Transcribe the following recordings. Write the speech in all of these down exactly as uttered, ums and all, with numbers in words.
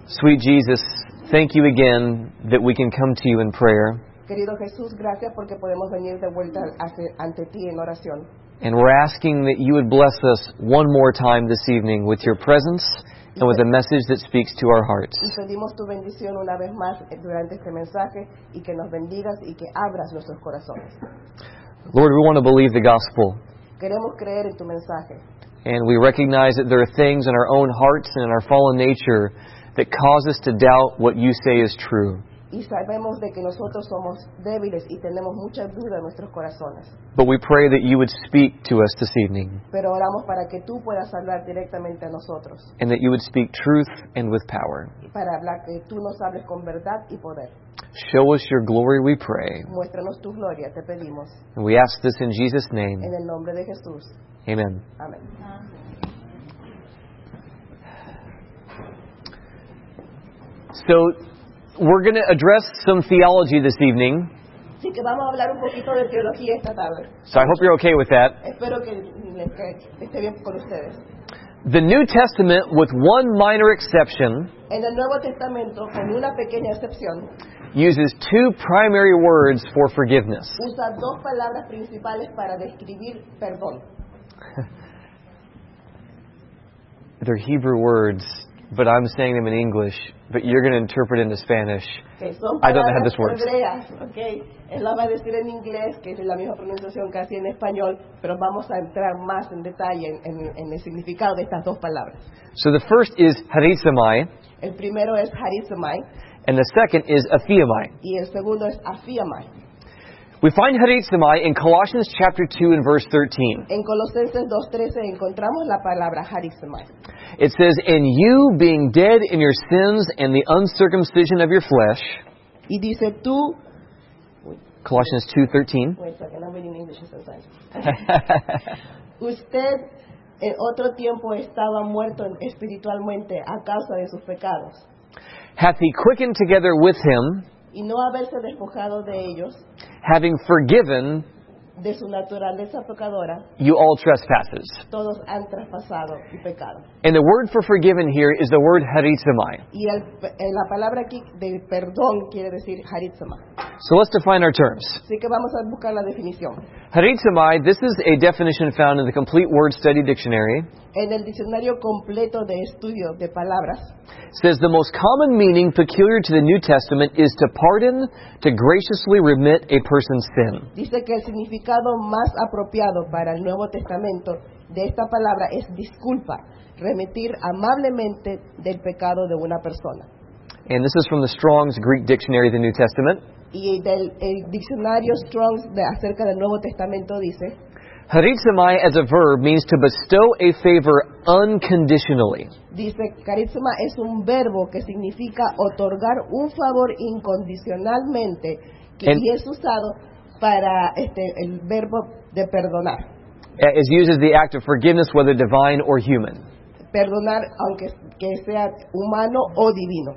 Sweet Jesus, thank you again that we can come to you in prayer. Querido Jesús, gracias porque podemos venir de vuelta hacia- ante ti en oración. And we're asking that you would bless us one more time this evening with your presence and with a message that speaks to our hearts. Y pedimos tu bendición una vez más durante este mensaje y que nos bendigas y que abras nuestros corazones. Lord, we want to believe the gospel. Queremos creer en tu mensaje. And we recognize that there are things in our own hearts and in our fallen nature that cause us to doubt what you say is true. Y sabemos de que nosotros somos débiles y tenemos mucha duda en nuestros corazones. But we pray that you would speak to us this evening Pero oramos para que tú puedas hablar directamente a nosotros. and that you would speak truth and with power. Y para hablar que tú nos hables con verdad y poder. Show us your glory, we pray. Muéstranos tu gloria, te pedimos. And we ask this in Jesus' name. En el nombre de Jesús. Amen. Amén. So, we're going to address some theology this evening. Así que vamos a hablar un poquito de teología esta tarde. So I hope you're okay with that. Espero que les que esté bien con ustedes. The New Testament, with one minor exception, En el Nuevo Testamento, con una pequeña excepción, uses two primary words for forgiveness. usa dos palabras principales para describir perdón. They're Hebrew words, but I'm saying them in English, but you're going to interpret into Spanish. Que son I don't know how palabras this works. hebreas, ¿ok? Él la va a decir en inglés, que es la misma pronunciación casi en español, pero vamos a entrar más en detalle en, en- en el significado de estas dos palabras. So the first is harizomai, El primero es harizomai and the second is aphiamai. y el segundo es afiamai. We find harizomai in Colossians chapter two and verse thirteen. En Colosenses dos trece encontramos la palabra harizomai. It says, "And you, being dead in your sins and the uncircumcision of your flesh," Y dice tú, Colossians two thirteen. wait a second, I'm reading English sometimes. Usted en otro tiempo estaba muerto espiritualmente a causa de sus pecados, "Hath he quickened together with him, y no haberse despojado de ellos, having forgiven de su naturaleza pecadora, you all trespasses." todos han traspasado y pecado. And the word for forgiven here is the word harizomai. Y el- eh, la palabra aquí de perdón quiere decir harizomai. So let's define our terms. Así que vamos a buscar la definición. Harizomai, this is a definition found in the Complete Word Study Dictionary. En el diccionario completo de estudio de palabras, Says the most common meaning peculiar to the New Testament is to pardon, to graciously remit a person's sin. dice que el significado más apropiado para el Nuevo Testamento de esta palabra es disculpa, remitir amablemente del pecado de una persona. And this is from the Strong's Greek Dictionary of the New Testament. Y del el diccionario Strong's de acerca del Nuevo Testamento dice, Harizomai as a verb means to bestow a favor unconditionally. dice, carisma es un verbo que significa otorgar un favor incondicionalmente, que En- y es usado para este el verbo de perdonar. Is used as the act of forgiveness, whether divine or human. Perdonar aunque que sea humano o divino.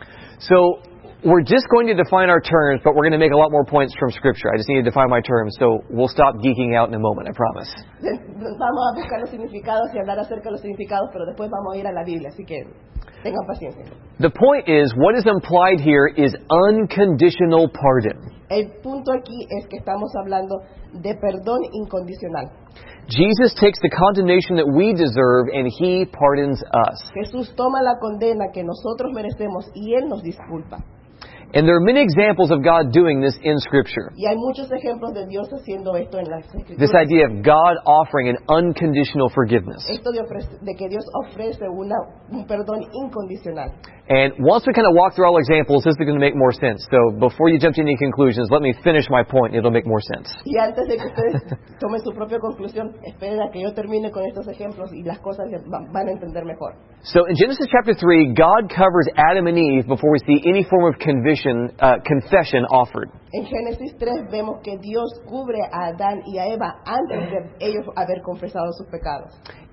So we're just going to define our terms, but we're going to make a lot more points from Scripture. I just need to define my terms, so we'll stop geeking out in a moment, I promise. Vamos a buscar los significados y hablar acerca de los significados, pero después vamos a ir a la Biblia, así que tengan paciencia. The point is, what is implied here is unconditional pardon. El punto aquí es que estamos hablando de perdón incondicional. Jesus takes the condemnation that we deserve and He pardons us. Jesús toma la condena que nosotros merecemos y Él nos disculpa. And there are many examples of God doing this in Scripture. Y hay muchos ejemplos de Dios haciendo esto en las Escrituras. This idea of God offering an unconditional forgiveness. Esto de, ofrece- de que Dios ofrece una, un perdón incondicional. And once we kind of walk through all examples, this is going to make more sense. So before you jump to any conclusions, let me finish my point. It'll make more sense. Y antes de que ustedes tomen su propia conclusión, esperen a que yo termine con estos ejemplos y las cosas les va- van a entender mejor. So in Genesis chapter three, God covers Adam and Eve before we see any form of conviction, uh, confession offered. En Génesis tres vemos que Dios cubre a Adán y a Eva antes de ellos haber confesado sus pecados.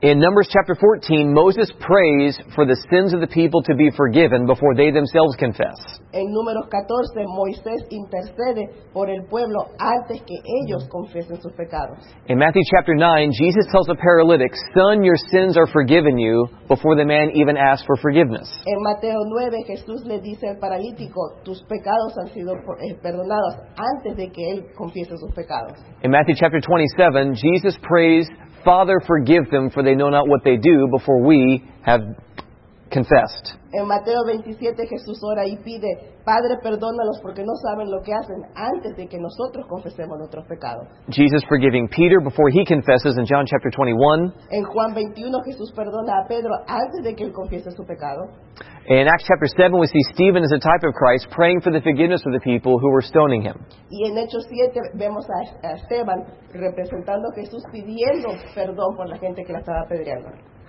In Numbers chapter fourteen, Moses prays for the sins of the people to be forgiven before they themselves confess. En Números catorce, Moisés intercede por el pueblo antes que ellos confiesen sus pecados. In Matthew chapter nine, Jesus tells a paralytic, "Son, your sins are forgiven you," before the man even asks for forgiveness. En Mateo nueve, Jesús le dice al paralítico, tus pecados han sido eh, perdonados antes de que él confiese sus pecados. In Matthew chapter twenty-seven, Jesus prays, "Father, forgive them, for they know not what they do," before we have confessed. En Mateo veintisiete, Jesús ora y pide, Padre, perdónalos porque no saben lo que hacen, antes de que nosotros confesemos nuestros pecados. Jesus forgiving Peter before he confesses in John chapter twenty-one. En Juan veintiuno, Jesús perdona a Pedro antes de que él confiese su pecado. In Acts chapter seven, we see Stephen as a type of Christ praying for the forgiveness of the people who were stoning him. Y en Hechos siete vemos a, a Esteban representando a Jesús pidiendo perdón por la gente que la estaba apedreando.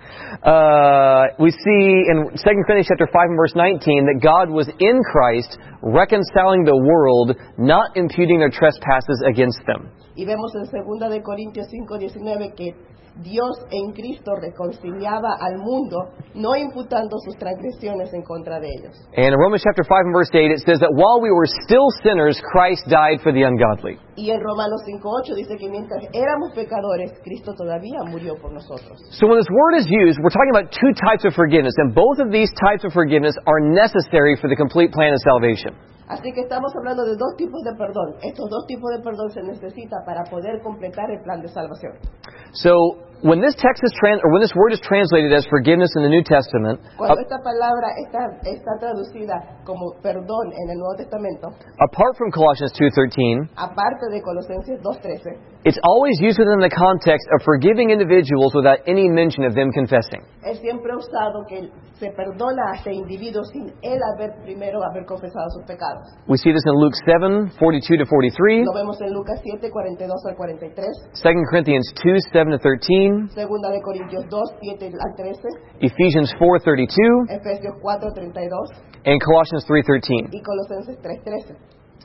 Uh, we see in Second Corinthians chapter five and verse nineteen that God was in Christ reconciling the world, not imputing their trespasses against them. Y vemos en segunda de Corintios cinco diecinueve que Dios en Cristo reconciliaba al mundo, no imputando sus transgresiones en contra de ellos. And in Romans chapter five and verse eight, it says that while we were still sinners, Christ died for the ungodly. Y en Romanos cinco ocho dice que mientras éramos pecadores, Cristo todavía murió por nosotros. So when this word is used, we're talking about two types of forgiveness, and both of these types of forgiveness are necessary for the complete plan of salvation. Así que estamos hablando de dos tipos de perdón. Estos dos tipos de perdón se necesita para poder completar el plan de salvación. So when this text is trans, or when this word is translated as forgiveness in the New Testament, Cuando uh, esta palabra está, está traducida como perdón en el Nuevo Testamento, apart from Colossians two thirteen, aparte de Colosenses dos trece, it's always used within the context of forgiving individuals without any mention of them confessing. Él siempre ha usado que se perdona a este individuo sin él haber primero haber confesado sus pecados. We see this in Luke seven forty-two to forty-three, Lo vemos en Lucas siete cuarenta y dos al cuarenta y tres, Second Corinthians two seven to thirteen, Segunda de Corintios dos siete al trece, Ephesians four thirty-two, Efesios cuatro treinta y dos and Colossians three thirteen. y Colosenses tres trece.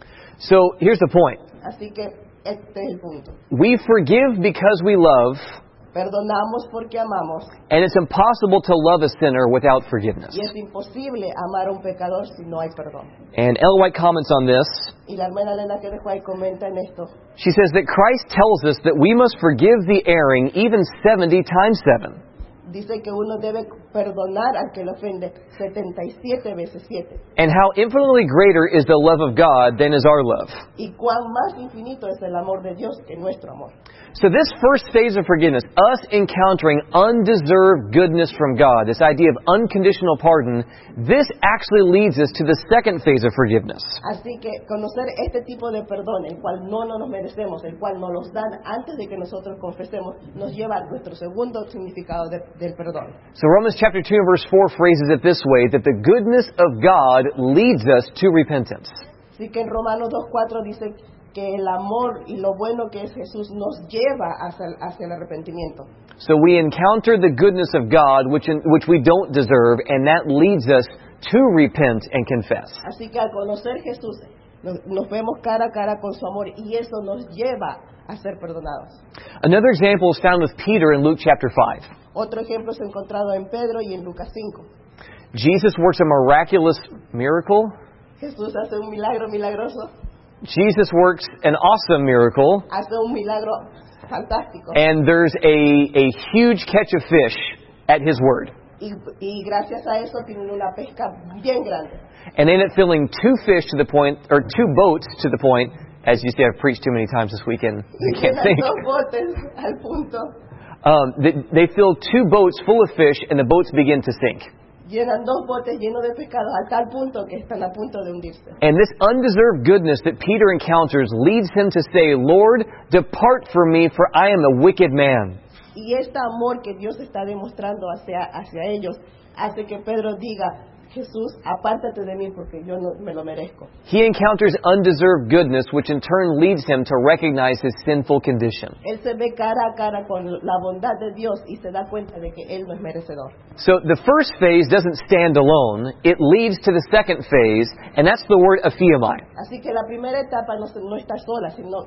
So here's the point. Así que este es el punto. We forgive because we love, Perdonamos porque amamos and it's impossible to love a sinner without forgiveness. y es imposible amar a un pecador si no hay perdón. And Ellen White comments on this. Y la hermana Elena que dejó ahí comenta en esto. She says that Christ tells us that we must forgive the erring even seventy times seven. Dice que uno debe perdonar al que lo ofende setenta y siete veces siete. And how infinitely greater is the love of God than is our love. Y cuán más infinito es el amor de Dios que nuestro amor. So this first phase of forgiveness, us encountering undeserved goodness from God, this idea of unconditional pardon, this actually leads us to the second phase of forgiveness. Así que conocer este tipo de perdón, el cual no nos merecemos, el cual nos los dan antes de que nosotros confesemos, nos lleva a nuestro segundo significado de, del perdón. So Romans chapter two verse four phrases it this way, that the goodness of God leads us to repentance. Así que en Romanos dos cuatro dice que el amor y lo bueno que es Jesús nos lleva hacia, hacia el arrepentimiento. So we encounter the goodness of God, which in, which we don't deserve, and that leads us to repent and confess. Así que al conocer Jesús, nos, nos vemos cara a cara con su amor y eso nos lleva a ser perdonados. Another example is found with Peter in Luke chapter five. Otro ejemplo es encontrado en Pedro y en Lucas cinco. Jesus works a miraculous miracle. Jesús hace un milagro milagroso, Jesus works an awesome miracle. hace un milagro fantástico. And there's a, a huge catch of fish at his word. Y, y gracias a eso tienen una pesca bien grande. And they end up filling two fish to the point, or two boats to the point, as you see, I've preached too many times this weekend, Y I can't llenan think. dos botes al punto, Um, they, they fill two boats full of fish, and the boats begin to sink. llenan dos botes llenos de pescado a tal punto que están a punto de hundirse. And this undeserved goodness that Peter encounters leads him to say, Lord, depart from me, for I am a wicked man. Y este amor que Dios está demostrando hacia, hacia ellos hace que Pedro diga, Jesús, apártate de mí porque yo no me lo merezco. He encounters undeserved goodness, which in turn leads him to recognize his sinful condition. Él se ve cara a cara con la bondad de Dios y se da cuenta de que él no es merecedor. So the first phase doesn't stand alone. It leads to the second phase, and that's the word aphiamai. Así que la primera etapa no, se- no está sola, sino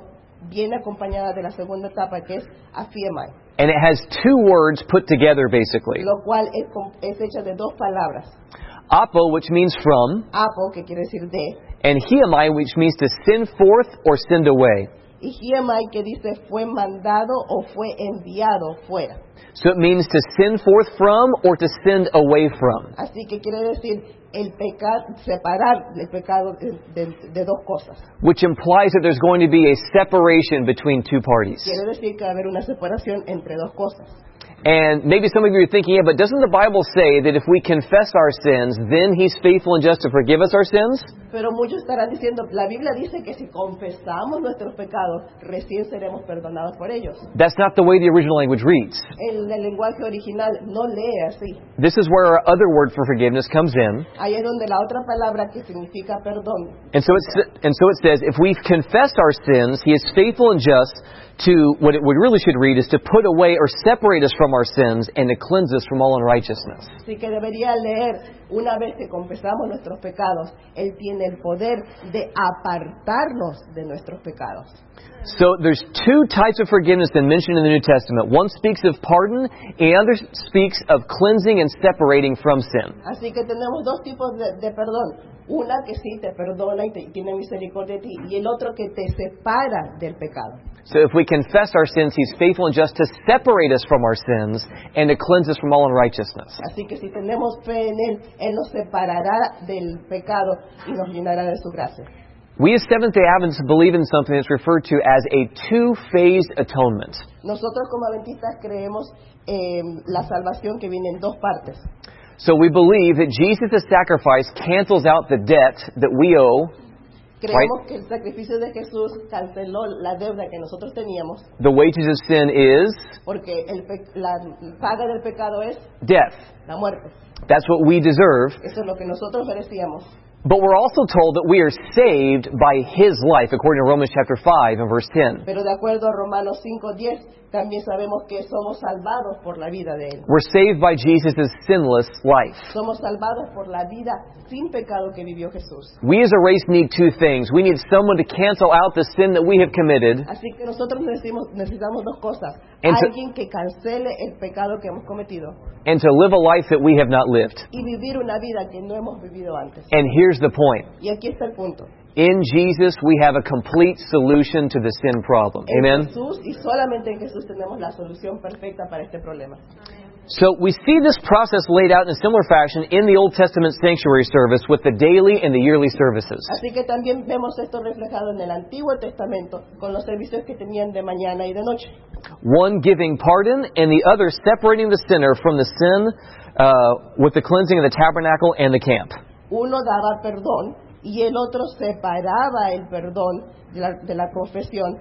viene acompañada de la segunda etapa, que es afiemai, And it has two words put together, basically. lo cual es, com- es hecha de dos palabras. Apo, which means from, Apo, que quiere decir de, and hiamai, which means to send forth or send away. y hiemai, que dice fue mandado o fue enviado fuera. So it means to send forth from or to send away from. Así que quiere decir el pecado, separar el pecado de, de- de dos cosas. Which implies that there's going to be a separation between two parties. Quiere decir que va a haber una separación entre dos cosas. And maybe some of you are thinking, yeah, but doesn't the Bible say that if we confess our sins, then He's faithful and just to forgive us our sins? Pero muchos estarán diciendo, la Biblia dice que si confesamos nuestros pecados, recién seremos perdonados por ellos. That's not the way the original language reads. El, el lenguaje original no lee así. This is where our other word for forgiveness comes in. Ahí es donde la otra palabra que significa perdón. And so, it's, and so it says, if we've confessed our sins, He is faithful and just to, what it would really should read is to put away or separate us from our sins and to cleanse us from all unrighteousness. Así que debería leer, una vez que confesamos nuestros pecados, Él tiene el poder de apartarnos de nuestros pecados. So there's two types of forgiveness that mentioned in the New Testament. One speaks of pardon, and the other speaks of cleansing and separating from sin. Así que tenemos dos tipos de, de perdón. Una que sí te perdona y te, tiene misericordia de ti, y el otro que te separa del pecado. So if we confess our sins, He's faithful and just to separate us from our sins and to cleanse us from all unrighteousness. Así que si tenemos fe en Él, Él nos separará del pecado y nos llenará de su gracia. We as Seventh-day Adventists believe in something that's referred to as a two-phased atonement. Nosotros como adventistas creemos en la salvación que viene en dos partes. So we believe that Jesus' sacrifice cancels out the debt that we owe. Creemos que el sacrificio de Jesús canceló la deuda que nosotros teníamos, The wages of sin is porque el pe- la paga del pecado es death. la muerte. That's what we deserve. Eso es lo que nosotros merecíamos. But we're also told that we are saved by His life, according to Romans chapter five and verse ten. Pero de acuerdo a Romanos cinco diez, también sabemos que somos salvados por la vida de Él. We're saved by Jesus' sinless life. Somos salvados por la vida sin pecado que vivió Jesús. We as a race need two things. We need someone to cancel out the sin that we have committed, Así que nosotros necesitamos, necesitamos dos cosas. And to- Alguien que cancele el pecado que hemos cometido and to live a life that we have not lived. y vivir una vida que no hemos vivido antes. And here's the point. Y aquí está el punto. In Jesus, we have a complete solution to the sin problem. En Amen? Jesús, y solamente en Jesús tenemos la solución perfecta para este problema. So we see this process laid out in a similar fashion in the Old Testament sanctuary service with the daily and the yearly services. Así que también vemos esto reflejado en el Antiguo Testamento con los servicios que tenían de mañana y de noche. One giving pardon and the other separating the sinner from the sin uh, with the cleansing of the tabernacle and the camp. Uno daba perdón y el otro separaba el perdón de la, de la confesión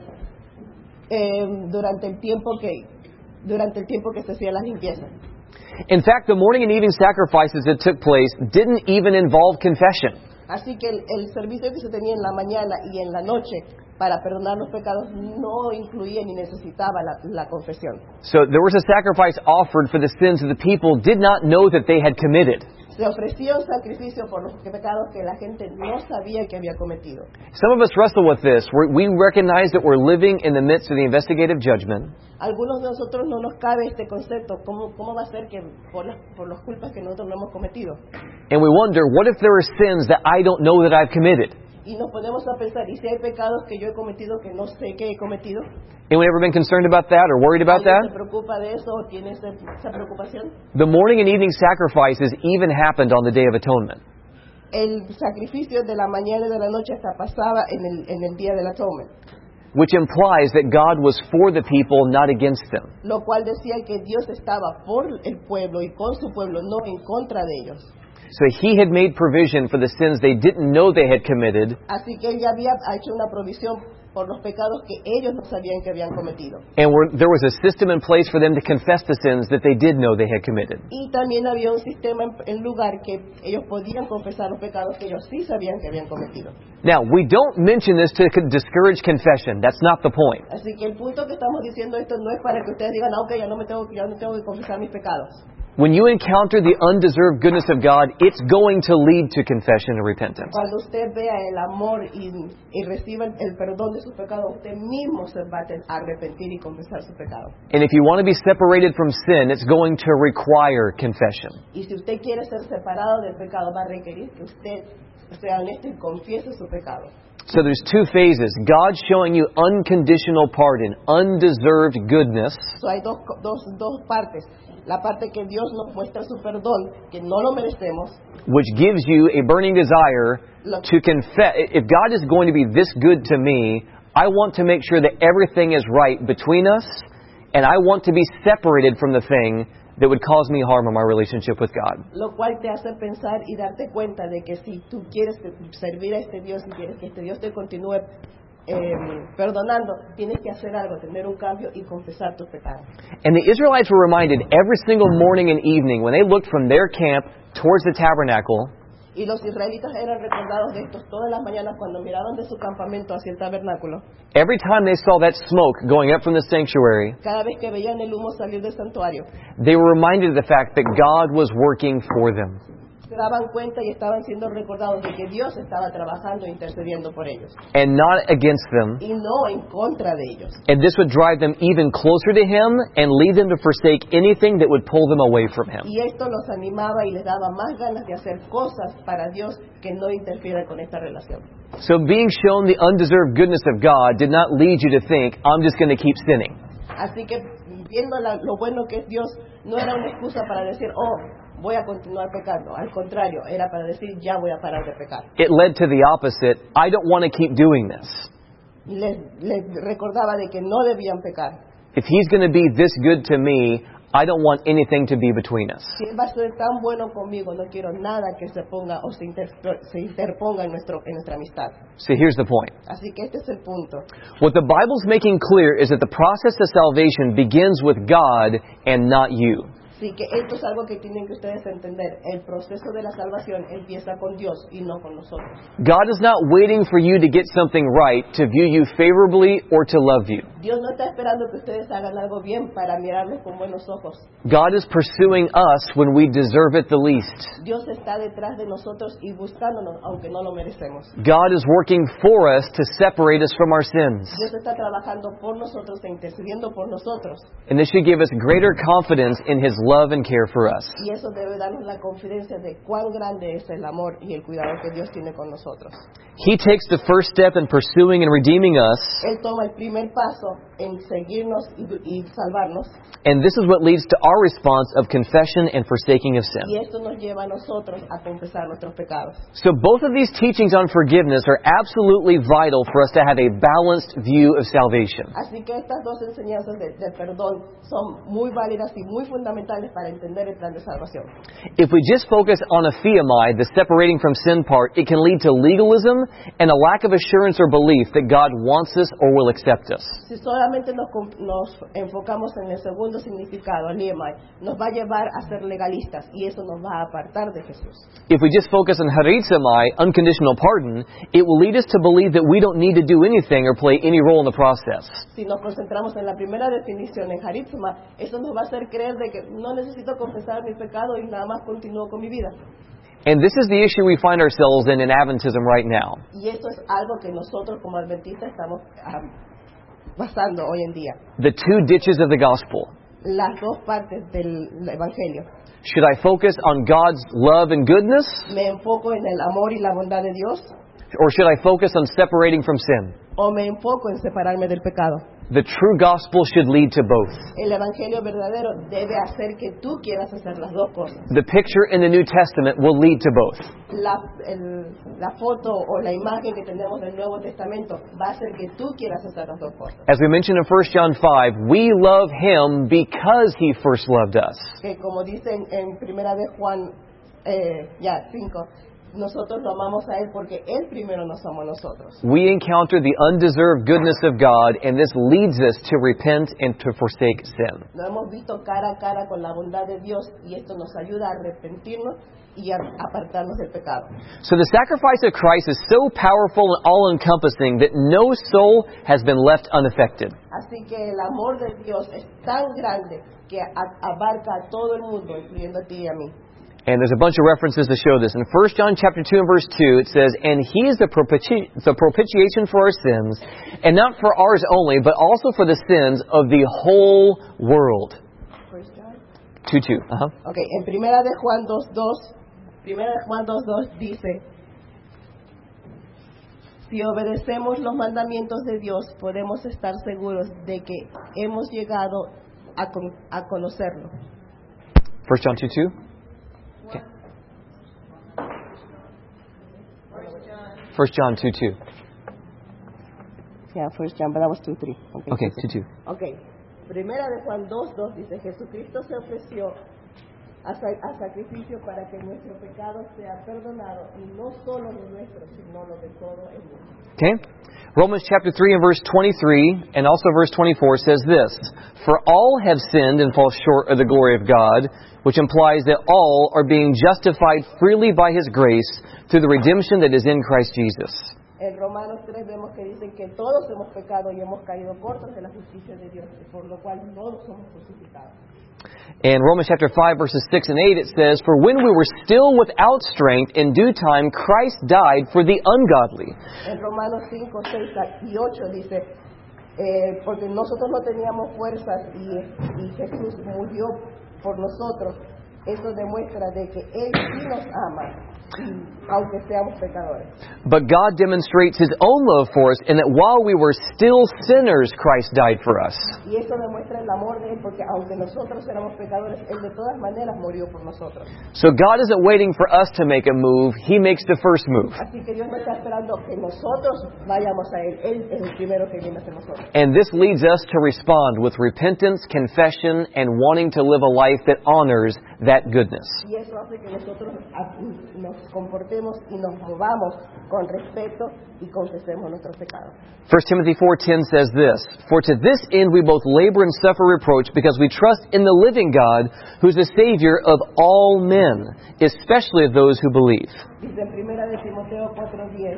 eh, durante el tiempo que durante el tiempo que se hacía las limpiezas. In fact, the morning and evening sacrifices that took place didn't even involve confession. Así que el, el servicio que se tenía en la mañana y en la noche para perdonar los pecados no incluía ni necesitaba la, la confesión. So there was a sacrifice offered for the sins of the people did not know that they had committed. Se ofrecía un sacrificio por los pecados que la gente no sabía que había cometido. Some of us wrestle with this. We're, we recognize that we're living in the midst of the investigative judgment. Algunos de nosotros no nos cabe este concepto. ¿Cómo, cómo va a ser que por las, por las culpas que nosotros no hemos cometido? And we wonder, what if there are sins that I don't know that I've committed? Y nos ponemos a pensar, ¿y si hay pecados que yo he cometido que no sé que he cometido? Anyone ever been concerned about that or worried about ¿Alguien se that? preocupa de eso o tiene ese- esa preocupación? The morning and evening sacrifices even happened on the Day of Atonement. El sacrificio de la mañana y de la noche hasta pasaba en el, en el día del atonement, Which implies that God was for the people, not against them. lo cual decía que Dios estaba por el pueblo y con su pueblo, no en contra de ellos. So He had made provision for the sins they didn't know they had committed, Así que Él ya había hecho una provisión por los pecados que ellos no sabían que habían cometido. and were, there was a system in place for them to confess the sins that they did know they had committed. Y también había un sistema en, en lugar que ellos podían confesar los pecados que ellos sí sabían que habían cometido. Now, we don't mention this to con- discourage confession. That's not the point. Así que el punto que estamos diciendo esto no es para que ustedes digan, ah, ok, ya no me tengo, ya no tengo que confesar mis pecados. When you encounter the undeserved goodness of God, it's going to lead to confession and repentance. Cuando usted vea el amor y, y reciba el, el perdón de sus pecados, usted mismo se va a arrepentir y confesar su pecado. And if you want to be separated from sin, it's going to require confession. Y si usted quiere ser separado del pecado, va a requerir que usted sea honesto y confiese su pecado. So there's two phases. God showing you unconditional pardon, undeserved goodness. So hay dos, dos, dos partes. La parte que Dios nos muestra su perdón, que no lo merecemos. Which gives you a burning desire to confess. If God is going to be this good to me, I want to make sure that everything is right between us, and I want to be separated from the thing that would cause me harm in my relationship with God. Lo cual te hace pensar y darte cuenta de que si tú quieres servir a este Dios y quieres que este Dios te continúe eh, perdonando, tienes que hacer algo, tener un cambio y confesar tus pecados. And the Israelites were reminded every single morning and evening when they looked from their camp towards the tabernacle. Y los israelitas eran recordados de esto todas las mañanas cuando miraban de su campamento hacia el tabernáculo. Every time they saw that smoke going up from the sanctuary, Cada vez que veían el humo salir del santuario, they were reminded of the fact that God was working for them. se daban cuenta y estaban siendo recordados de que Dios estaba trabajando e intercediendo por ellos. And not against them. Y no en contra de ellos. And this would drive them even closer to Him and lead them to forsake anything that would pull them away from Him. Y esto los animaba y les daba más ganas de hacer cosas para Dios que no interfieran con esta relación. So being shown the undeserved goodness of God did not lead you to think, I'm just going to keep sinning. Así que viendo la, lo bueno que es Dios, no era una excusa para decir, oh, voy a continuar pecando. Al contrario, era para decir, ya voy a parar de pecar. It led to the opposite. I don't want to keep doing this. Les, les recordaba de que no debían pecar. If He's going to be this good to me, I don't want anything to be between us. Si Él va a ser tan bueno conmigo, no quiero nada que se ponga o se, inter, se interponga en, nuestro, en nuestra amistad. So here's the point. Así que este es el punto. What the Bible's making clear is that the process of salvation begins with God and not you. Así que esto es algo que tienen que ustedes entender. El proceso de la salvación empieza con Dios y no con nosotros. God is not waiting for you to get something right to view you favorably or to love you. Dios no está esperando que ustedes hagan algo bien para mirarlos con buenos ojos. God is pursuing us when we deserve it the least. Dios está detrás de nosotros y buscándonos, aunque no lo merecemos. God is working for us to separate us from our sins. Dios está trabajando por nosotros e intercediendo por nosotros. And this should give us greater confidence in His love and care for us. Y eso debe darnos la confidencia de cuán grande es el amor y el cuidado que Dios tiene con nosotros. He takes the first step in pursuing and redeeming us. Él toma el primer paso en seguirnos y, y salvarnos. And this is what leads to our response of confession and forsaking of sin. Y esto nos lleva a nosotros a confesar nuestros pecados. So both of these teachings on forgiveness are absolutely vital for us to have a balanced view of salvation. Así que estas dos enseñanzas de, de perdón son muy válidas y muy fundamentales para entender el plan de salvación. If we just focus on aphiamai, the separating from sin part, it can lead to legalism and a lack of assurance or belief that God wants us or will accept us. Si solamente nos, nos enfocamos en el segundo significado, aliemai, nos va a llevar a ser legalistas y eso nos va a apartar de Jesús. If we just focus on haritzamai, unconditional pardon, it will lead us to believe that we don't need to do anything or play any role in the process. Si nos concentramos en la primera definición, en haritzma, eso nos va a hacer creer de que no necesito confesar mi pecado y nada más continúo con mi vida. And this is the issue we find ourselves in in Adventism right now. Y eso es algo que nosotros como adventistas estamos um, pasando hoy en día. The two ditches of the gospel. Las dos partes del evangelio. Should I focus on God's love and goodness? ¿Me enfoco en el amor y la bondad de Dios? Or should I focus on separating from sin? ¿O me enfoco en separarme del pecado? The true gospel should lead to both. El evangelio verdadero debe hacer que tú quieras hacer las dos cosas. The picture in the New Testament will lead to both. La, el, la foto o la imagen que tenemos del Nuevo Testamento va a hacer que tú quieras hacer las dos cosas. As we mentioned in First John five, we love Him because He first loved us. Que como dicen en Primera de Juan eh, ya cinco, nosotros lo amamos a Él porque Él primero nos amó a nosotros. We encounter the undeserved goodness of God, and this leads us to repent and to forsake sin. Lo hemos visto cara a cara con la bondad de Dios y esto nos ayuda a arrepentirnos y a apartarnos del pecado. So the sacrifice of Christ is so powerful and all-encompassing that no soul has been left unaffected. Así que el amor de Dios es tan grande que a- abarca a todo el mundo, incluyendo a ti y a mí. And there's a bunch of references to show this. In First John chapter two and verse two, it says, "And He is the, propiti- the propitiation for our sins, and not for ours only, but also for the sins of the whole world." First John. two two. Uh-huh. Okay, en Primera de Juan dos dos, Primera de Juan dos dos dice, si obedecemos los mandamientos de Dios, podemos estar seguros de que hemos llegado a, con- a conocerlo. First John two two. Okay. First John two two. Yeah, First John, but that was two three. Okay, Okay, two two. Okay. Primera de Juan dos dos dice, Jesucristo se ofreció a, sa- a sacrificio para que nuestro pecado sea perdonado, y no solo lo nuestro, sino lo de todo el mundo. Okay? Romans chapter three and verse twenty-three and also verse twenty-four says this, "For all have sinned and fall short of the glory of God," which implies that all are being justified freely by His grace through the redemption that is in Christ Jesus. En Romanos tres vemos que dicen que todos hemos pecado y hemos caído cortos de la justicia de Dios, por lo cual todos somos justificados. In Romans chapter five verses six and eight it says, "For when we were still without strength, in due time Christ died for the ungodly." En Romanos cinco, seis y ocho dice, eh, porque nosotros no teníamos fuerzas y, y Jesús murió por nosotros. Eso demuestra de que Él sí nos ama, aunque seamos pecadores. But God demonstrates His own love for us in that while we were still sinners, Christ died for us. Y eso demuestra el amor de Él, porque aunque nosotros éramos pecadores, Él de todas maneras murió por nosotros. So God isn't waiting for us to make a move. He makes the first move. Así que Dios no está esperando que nosotros vayamos a Él. Él es el primero que viene hacia nosotros. And this leads us to respond with repentance, confession, and wanting to live a life that honors that goodness. Y eso hace que nosotros a- nos comportemos y nos movamos con respeto y confesemos nuestros pecados. First Timothy four ten says this, "For to this end we both labor and suffer reproach, because we trust in the living God, who is the Savior of all men, especially of those who believe." Dice en Primera de Timoteo cuatro diez,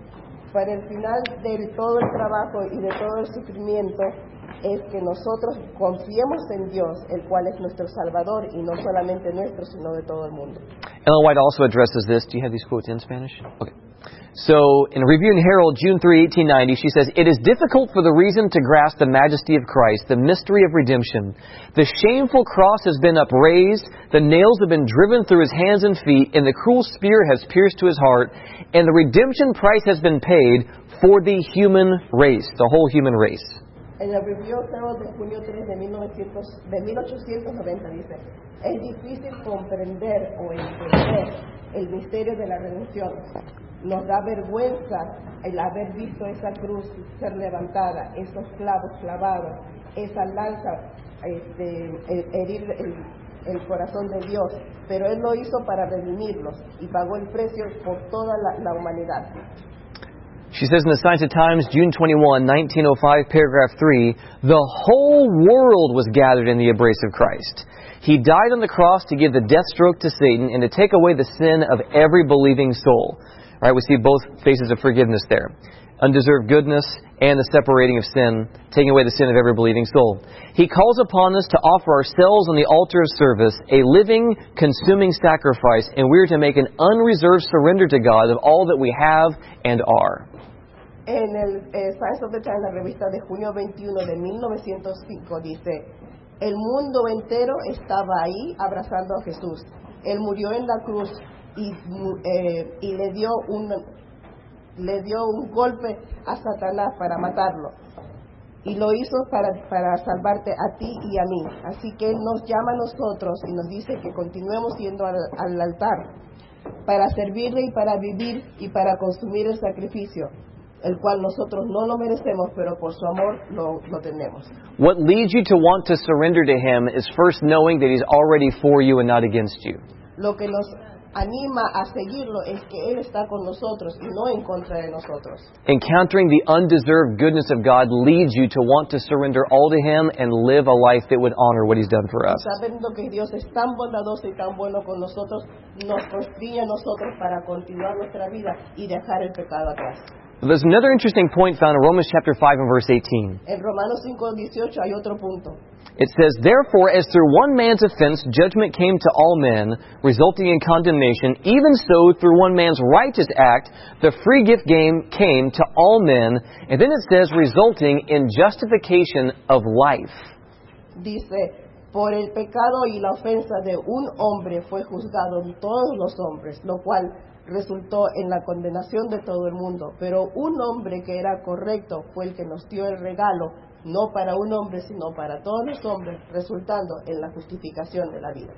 para el final de todo el trabajo y de todo el sufrimiento es que nosotros confiemos en Dios, el cual es nuestro Salvador, y no solamente nuestro, sino de todo el mundo. Ellen White also addresses this. Do you have these quotes in Spanish? Okay. So, in Review and Herald, June third, eighteen ninety, she says, "It is difficult for the reason to grasp the majesty of Christ, the mystery of redemption. The shameful cross has been upraised, the nails have been driven through His hands and feet, and the cruel spear has pierced to His heart, and the redemption price has been paid for the human race," the whole human race. En el Review Herald de junio tres de, mil novecientos, de mil ochocientos noventa dice, es difícil comprender o entender el misterio de la redención. Nos da vergüenza el haber visto esa cruz ser levantada, esos clavos clavados, esa lanza este, herir el, el corazón de Dios, pero Él lo hizo para redimirlos y pagó el precio por toda la, la humanidad. She says in the Science of Times, June twenty-first, nineteen oh five, paragraph three, "The whole world was gathered in the embrace of Christ. He died on the cross to give the death stroke to Satan and to take away the sin of every believing soul." All right, we see both faces of forgiveness there. Undeserved goodness and the separating of sin, taking away the sin of every believing soul. He calls upon us to offer ourselves on the altar of service, a living, consuming sacrifice, and we are to make an unreserved surrender to God of all that we have and are. En el eh, Science of the Times, la revista de junio veintiuno de mil novecientos cinco, dice, el mundo entero estaba ahí abrazando a Jesús. Él murió en la cruz y, eh, y le dio un le dio un golpe a Satanás para matarlo. Y lo hizo para, para salvarte a ti y a mí. Así que Él nos llama a nosotros y nos dice que continuemos yendo al, al altar para servirle y para vivir y para consumir el sacrificio, el cual nosotros no lo merecemos, pero por su amor lo, lo tenemos. What leads you to want to surrender to Him is first knowing that He's already for you and not against you. Lo que nos anima a seguirlo es que Él está con nosotros y no en contra de nosotros. Encountering the undeserved goodness of God leads you to want to surrender all to Him and live a life that would honor what He's done for us. Sabiendo que Dios es tan bondadoso y tan bueno con nosotros, nos constriñe a nosotros para continuar nuestra vida y dejar el pecado atrás. There's another interesting point found in Romans chapter five and verse eighteen. En Romanos cinco dieciocho hay otro punto. It says, "Therefore, as through one man's offense judgment came to all men, resulting in condemnation, even so through one man's righteous act the free gift came, came to all men." And then it says, resulting in justification of life. Dice, por el pecado y la ofensa de un hombre fue juzgado en todos los hombres, lo cual resultó en la condenación de todo el mundo. Pero un hombre que era correcto fue el que nos dio el regalo, no para un hombre, sino para todos los hombres, resultando en la justificación de la vida.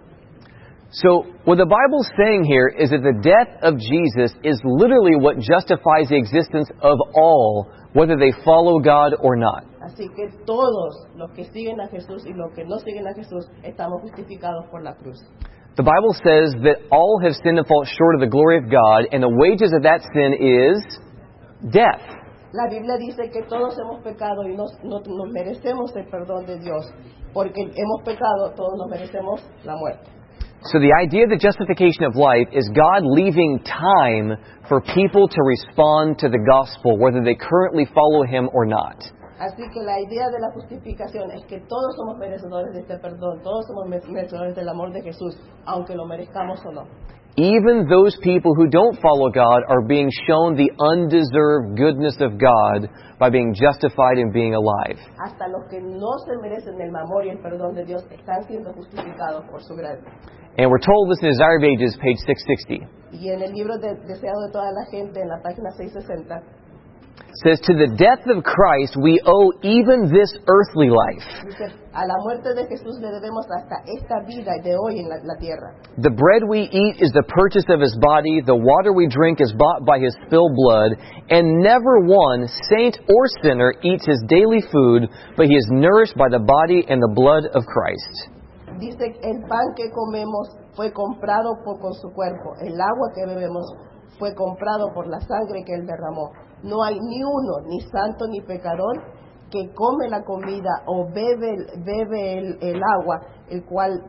So, what the Bible's saying here is that the death of Jesus is literally what justifies the existence of all, whether they follow God or not. Así que todos los que siguen a Jesús y los que no siguen a Jesús estamos justificados por la cruz. The Bible says that all have sinned and fall short of the glory of God, and the wages of that sin is death. La Biblia dice que todos hemos pecado y nos, no, nos merecemos el perdón de Dios. Porque hemos pecado, todos nos merecemos la muerte. So the idea of the justification of life is God leaving time for people to respond to the gospel, whether they currently follow Him or not. Así que la idea de la justificación es que todos somos merecedores de este perdón, todos somos merecedores del amor de Jesús, aunque lo merezcamos o no. Even those people who don't follow God are being shown the undeserved goodness of God by being justified and being alive. Hasta los que no se merecen el amor y el perdón de Dios están siendo justificados por su gracia. And we're told this in Desire of Ages, page six sixty. Y en el libro de Deseado de toda la gente, en la página seiscientos sesenta, It says, "To the death of Christ we owe even this earthly life. dice, a la muerte de Jesús le debemos hasta esta vida de hoy en la, la tierra. The bread we eat is the purchase of His body, the water we drink is bought by His spilled blood, and never one, saint or sinner, eats his daily food, but he is nourished by the body and the blood of Christ." Dice, el pan que comemos fue comprado por, con su cuerpo, el agua que bebemos fue comprado por la sangre que Él derramó. No hay ni uno, ni santo ni pecador, que come la comida o bebe, bebe el, el agua, el cual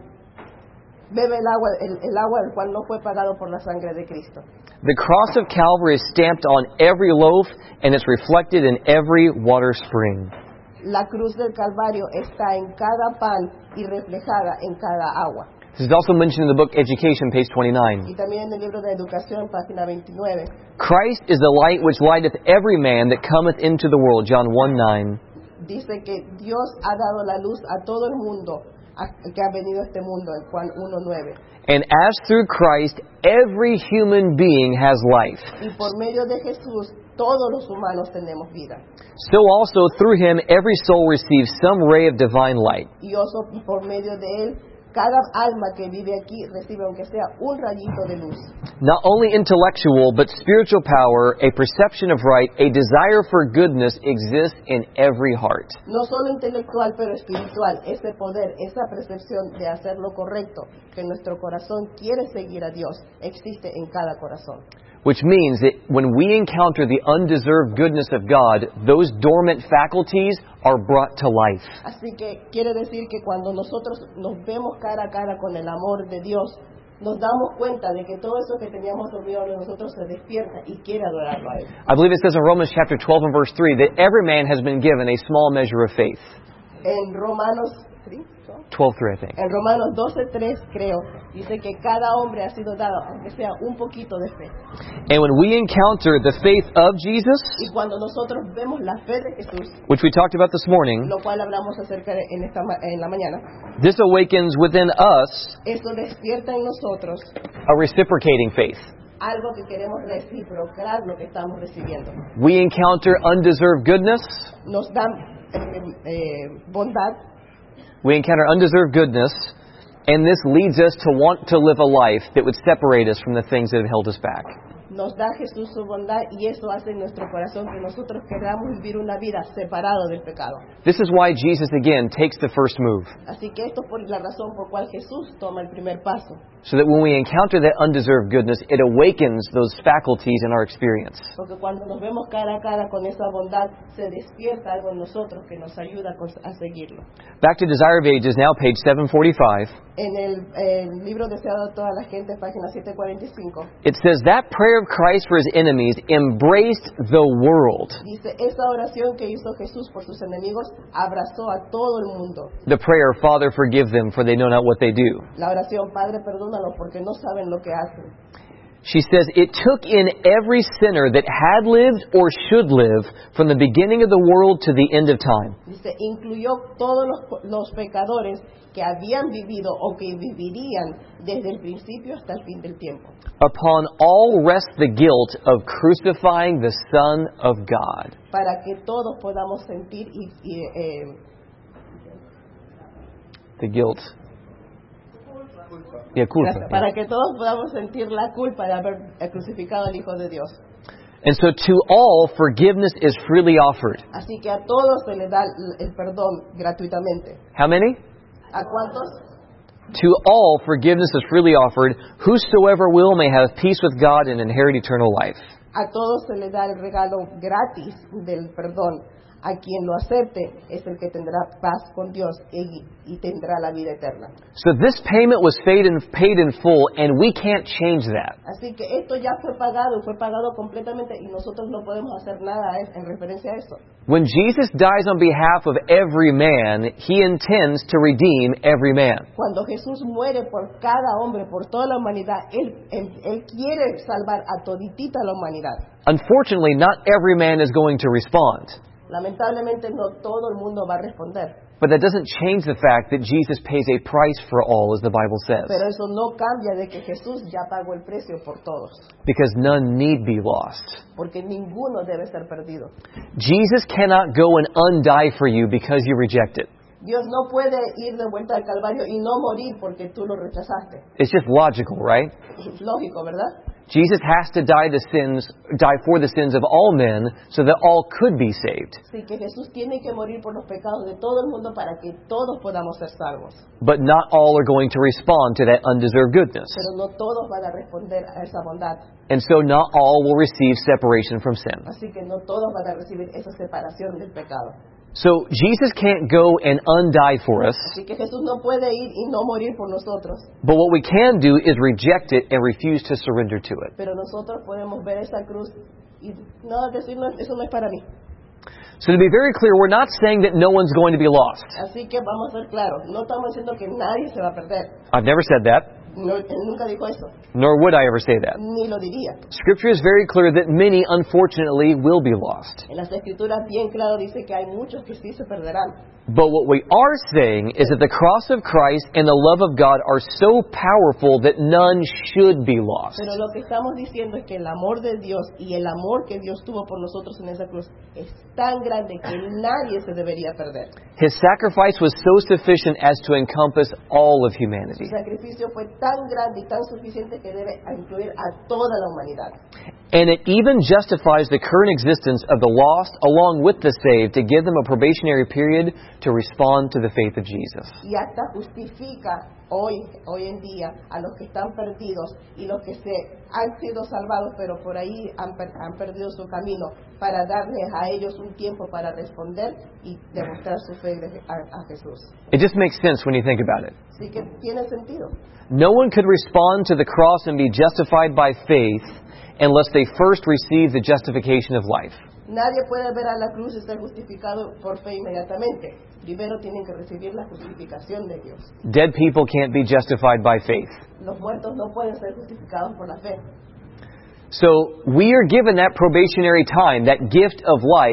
bebe el agua, el, el agua el cual no fue pagado por la sangre de Cristo. The cross of Calvary is stamped on every loaf, and it's reflected in every water spring. La cruz del Calvario está en cada pan y reflejada en cada agua. This is also mentioned in the book Education, page twenty-nine. Y también en el libro de Educación, página veintinueve. Christ is the light which lighteth every man that cometh into the world, John one nine. Dice que Dios ha dado la luz a todo el mundo a, que ha venido a este mundo, en Juan uno nueve. And as through Christ every human being has life, Y por medio de Jesús todos los humanos tenemos vida. so also through Him every soul receives some ray of divine light. Y oso, por medio de Él, cada alma que vive aquí recibe, aunque sea un rayito de luz. Not only intellectual, but spiritual power, a perception of right, a desire for goodness exists in every heart. No solo intelectual, pero espiritual. Ese poder, esa percepción de hacer lo correcto, que nuestro corazón quiere seguir a Dios, existe en cada corazón. Which means that when we encounter the undeserved goodness of God, those dormant faculties are brought to life. Así que quiere decir que cuando nosotros nos vemos cara a cara con el amor de Dios, nos damos cuenta de que todo eso que teníamos dormido en nosotros se despierta y quiere adorarlo a Él. I believe it says in Romans chapter twelve and verse three that every man has been given a small measure of faith. En Romanos, ¿sí? twelve three, I think. En Romanos doce tres, creo, dice que cada hombre ha sido dado, aunque sea un poquito de fe. And when we encounter the faith of Jesus, Y cuando nosotros vemos la fe de Jesús, which we talked about this morning, lo cual hablamos acerca de, en, esta, ma- en la mañana, this awakens within us eso despierta en nosotros a reciprocating faith. algo que queremos reciprocar lo que estamos recibiendo. We encounter undeserved goodness. Nos dan eh, eh, bondad, We encounter undeserved goodness, and this leads us to want to live a life that would separate us from the things that have held us back. nos da Jesús su bondad y eso hace en nuestro corazón que nosotros queramos vivir una vida separado del pecado. This is why Jesus again takes the first move. Así que esto es por la razón por cual Jesús toma el primer paso. So that when we encounter that undeserved goodness, it awakens those faculties in our experience. Porque cuando nos vemos cara a cara con esa bondad, se despierta algo en nosotros que nos ayuda a seguirlo. Back to Desire of Ages, now page seven forty-five. En el, el libro Deseado de toda la gente, página setecientos cuarenta y cinco. It says, that prayer of Christ for His enemies embraced the world. Dice, esa oración que hizo Jesús por sus enemigos abrazó a todo el mundo. The prayer, Father, forgive them, for they know not what they do. La oración, Padre, perdónalos porque no saben lo que hacen. She says, it took in every sinner that had lived or should live from the beginning of the world to the end of time. Dice, incluyó todos los, los pecadores que habían vivido o que vivirían desde el principio hasta el fin del tiempo. Upon all rests the guilt of crucifying the Son of God. Para que todos podamos sentir y, y, eh, the guilt. Yeah, culpa. Para que todos podamos sentir la culpa de haber crucificado al Hijo de Dios. And so to all, forgiveness is freely offered. Así que a todos se les da el perdón gratuitamente. How many? ¿A cuántos? To all, forgiveness is freely offered. Whosoever will may have peace with God and inherit eternal life. A todos se les da el regalo gratis del perdón. A quien lo acepte es el que tendrá paz con Dios y, y tendrá la vida eterna. So this payment was paid in, paid in full, and we can't change that. Así que esto ya fue pagado y fue pagado completamente y nosotros no podemos hacer nada en referencia a eso. When Jesus dies on behalf of every man, He intends to redeem every man. Cuando Jesús muere por cada hombre, por toda la humanidad, Él, él, él quiere salvar a toditita la humanidad. Unfortunately, not every man is going to respond. Lamentablemente no todo el mundo va a responder. But that doesn't change the fact that Jesus pays a price for all, as the Bible says. Pero eso no cambia de que Jesús ya pagó el precio por todos. Because none need be lost. Porque ninguno debe ser perdido. Jesus cannot go and undie for you because you reject it. Dios no puede ir de vuelta al Calvario y no morir porque tú lo rechazaste. It's just logical, right? Es lógico, ¿verdad? Jesus has to die the sins, die for the sins of all men, so that all could be saved. Sí, que Jesús tiene que morir por los pecados de todo el mundo para que todos podamos ser salvos. But not all are going to respond to that undeserved goodness. Pero no todos van a responder a esa bondad. And so not all will receive separation from sin. Así que no todos van a recibir esa separación del pecado. So Jesus can't go and undie for us. Así que Jesús no puede ir y no morir por nosotros. But what we can do is reject it and refuse to surrender to it. Pero nosotros podemos ver esa cruz y no decir, no, eso no es para mí. So to be very clear, we're not saying that no one's going to be lost. Así que vamos a ser claros, no estamos diciendo que nadie se va a perder. I've never said that. No, él nunca dijo eso. Nor would I ever say that. Ni lo diría. Scripture is very clear that many, unfortunately, will be lost. En las Escrituras bien claro dice que hay muchos que sí se perderán. But what we are saying is that the cross of Christ and the love of God are so powerful that none should be lost. Pero lo que estamos diciendo es que el amor de Dios y el amor que Dios tuvo por nosotros en esa cruz es tan grande que nadie se debería perder. His sacrifice was so sufficient as to encompass all of Su humanity. sacrificio fue tan grande y tan suficiente que debe incluir a toda la humanidad. And it even justifies the current existence of the lost along with the saved to give them a probationary period to respond to the faith of Jesus. Y hasta justifica hoy, hoy en día a los que están perdidos y los que se han sido salvados pero por ahí han, per- han perdido su camino para darles a ellos un tiempo para responder y demostrar su fe de- a, a Jesús. It just makes sense when you think about it. Así que tiene sentido. No one could respond to the cross and be justified by faith unless they first receive the justification of life. Nadie puede ver a la cruz y ser justificado por fe inmediatamente. Primero tienen que recibir la justificación de Dios. Dead people can't be justified by faith. Los muertos no pueden ser justificados por la fe. So we are given that probationary time, that gift of life,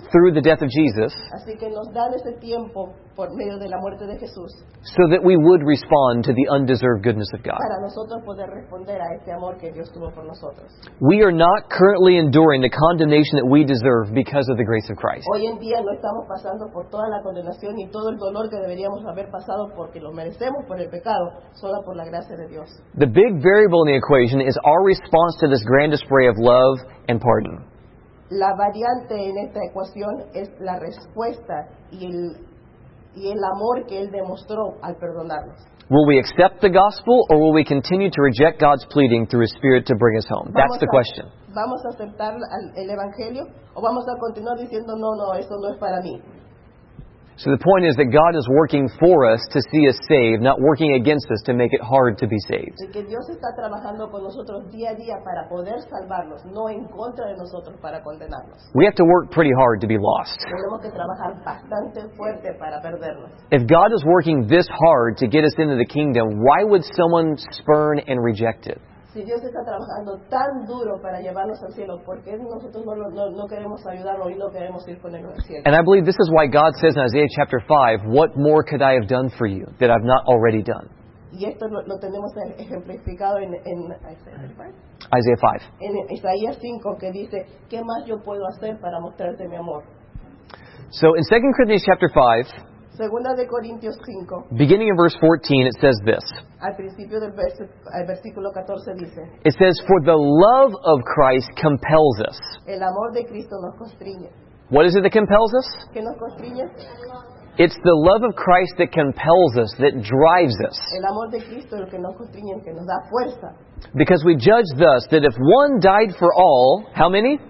through the death of Jesus Así que nos dan ese tiempo por medio de la muerte de Jesús so that we would respond to the undeserved goodness of God. para nosotros poder responder a este amor que Dios tuvo por nosotros. We are not currently enduring the condemnation that we deserve because of the grace of Christ. Hoy en día no estamos pasando por toda la condenación y todo el dolor que deberíamos haber pasado porque lo merecemos por el pecado, solo por la gracia de Dios. The big variable in the equation is our response to this grand display of love and pardon. La variante en esta ecuación es la respuesta y el, y el amor que Él demostró al perdonarnos. Will we accept the gospel, or will we continue to reject God's pleading through His Spirit to bring us home? That's the question. ¿Vamos a aceptar el Evangelio o vamos a continuar diciendo, no, no, esto no es para mí? So the point is that God is working for us to see us saved, not working against us to make it hard to be saved. De que Dios está trabajando con nosotros día a día para poder salvarnos, no en contra de nosotros para condenarnos. We have to work pretty hard to be lost. Tenemos que trabajar bastante fuerte para perdernos. If God is working this hard to get us into the kingdom, why would someone spurn and reject it? Si Dios está trabajando tan duro para llevarnos al cielo, ¿por qué nosotros no, no, no queremos ayudarlo y no queremos ir con él al cielo? And I believe this is why God says in Isaiah chapter five, "What more could I have done for you that I've not already done?" Y esto lo, lo tenemos ejemplificado en, en, Isaiah five. en Isaías cinco, que dice, ¿qué más yo puedo hacer para mostrarte mi amor? So in Second Corinthians chapter five, Segunda de Corintios cinco, beginning in verse fourteen, it says this. al principio del vers al versículo catorce dice, It says, "For the love of Christ compels us." el amor de Cristo nos constriñe. What is it that compels us? ¿Qué nos constriñe? It's the love of Christ that compels us, that drives us. El amor de Cristo es el que nos constriñe, el que nos da fuerza. Because we judge thus that if one died for all, how many?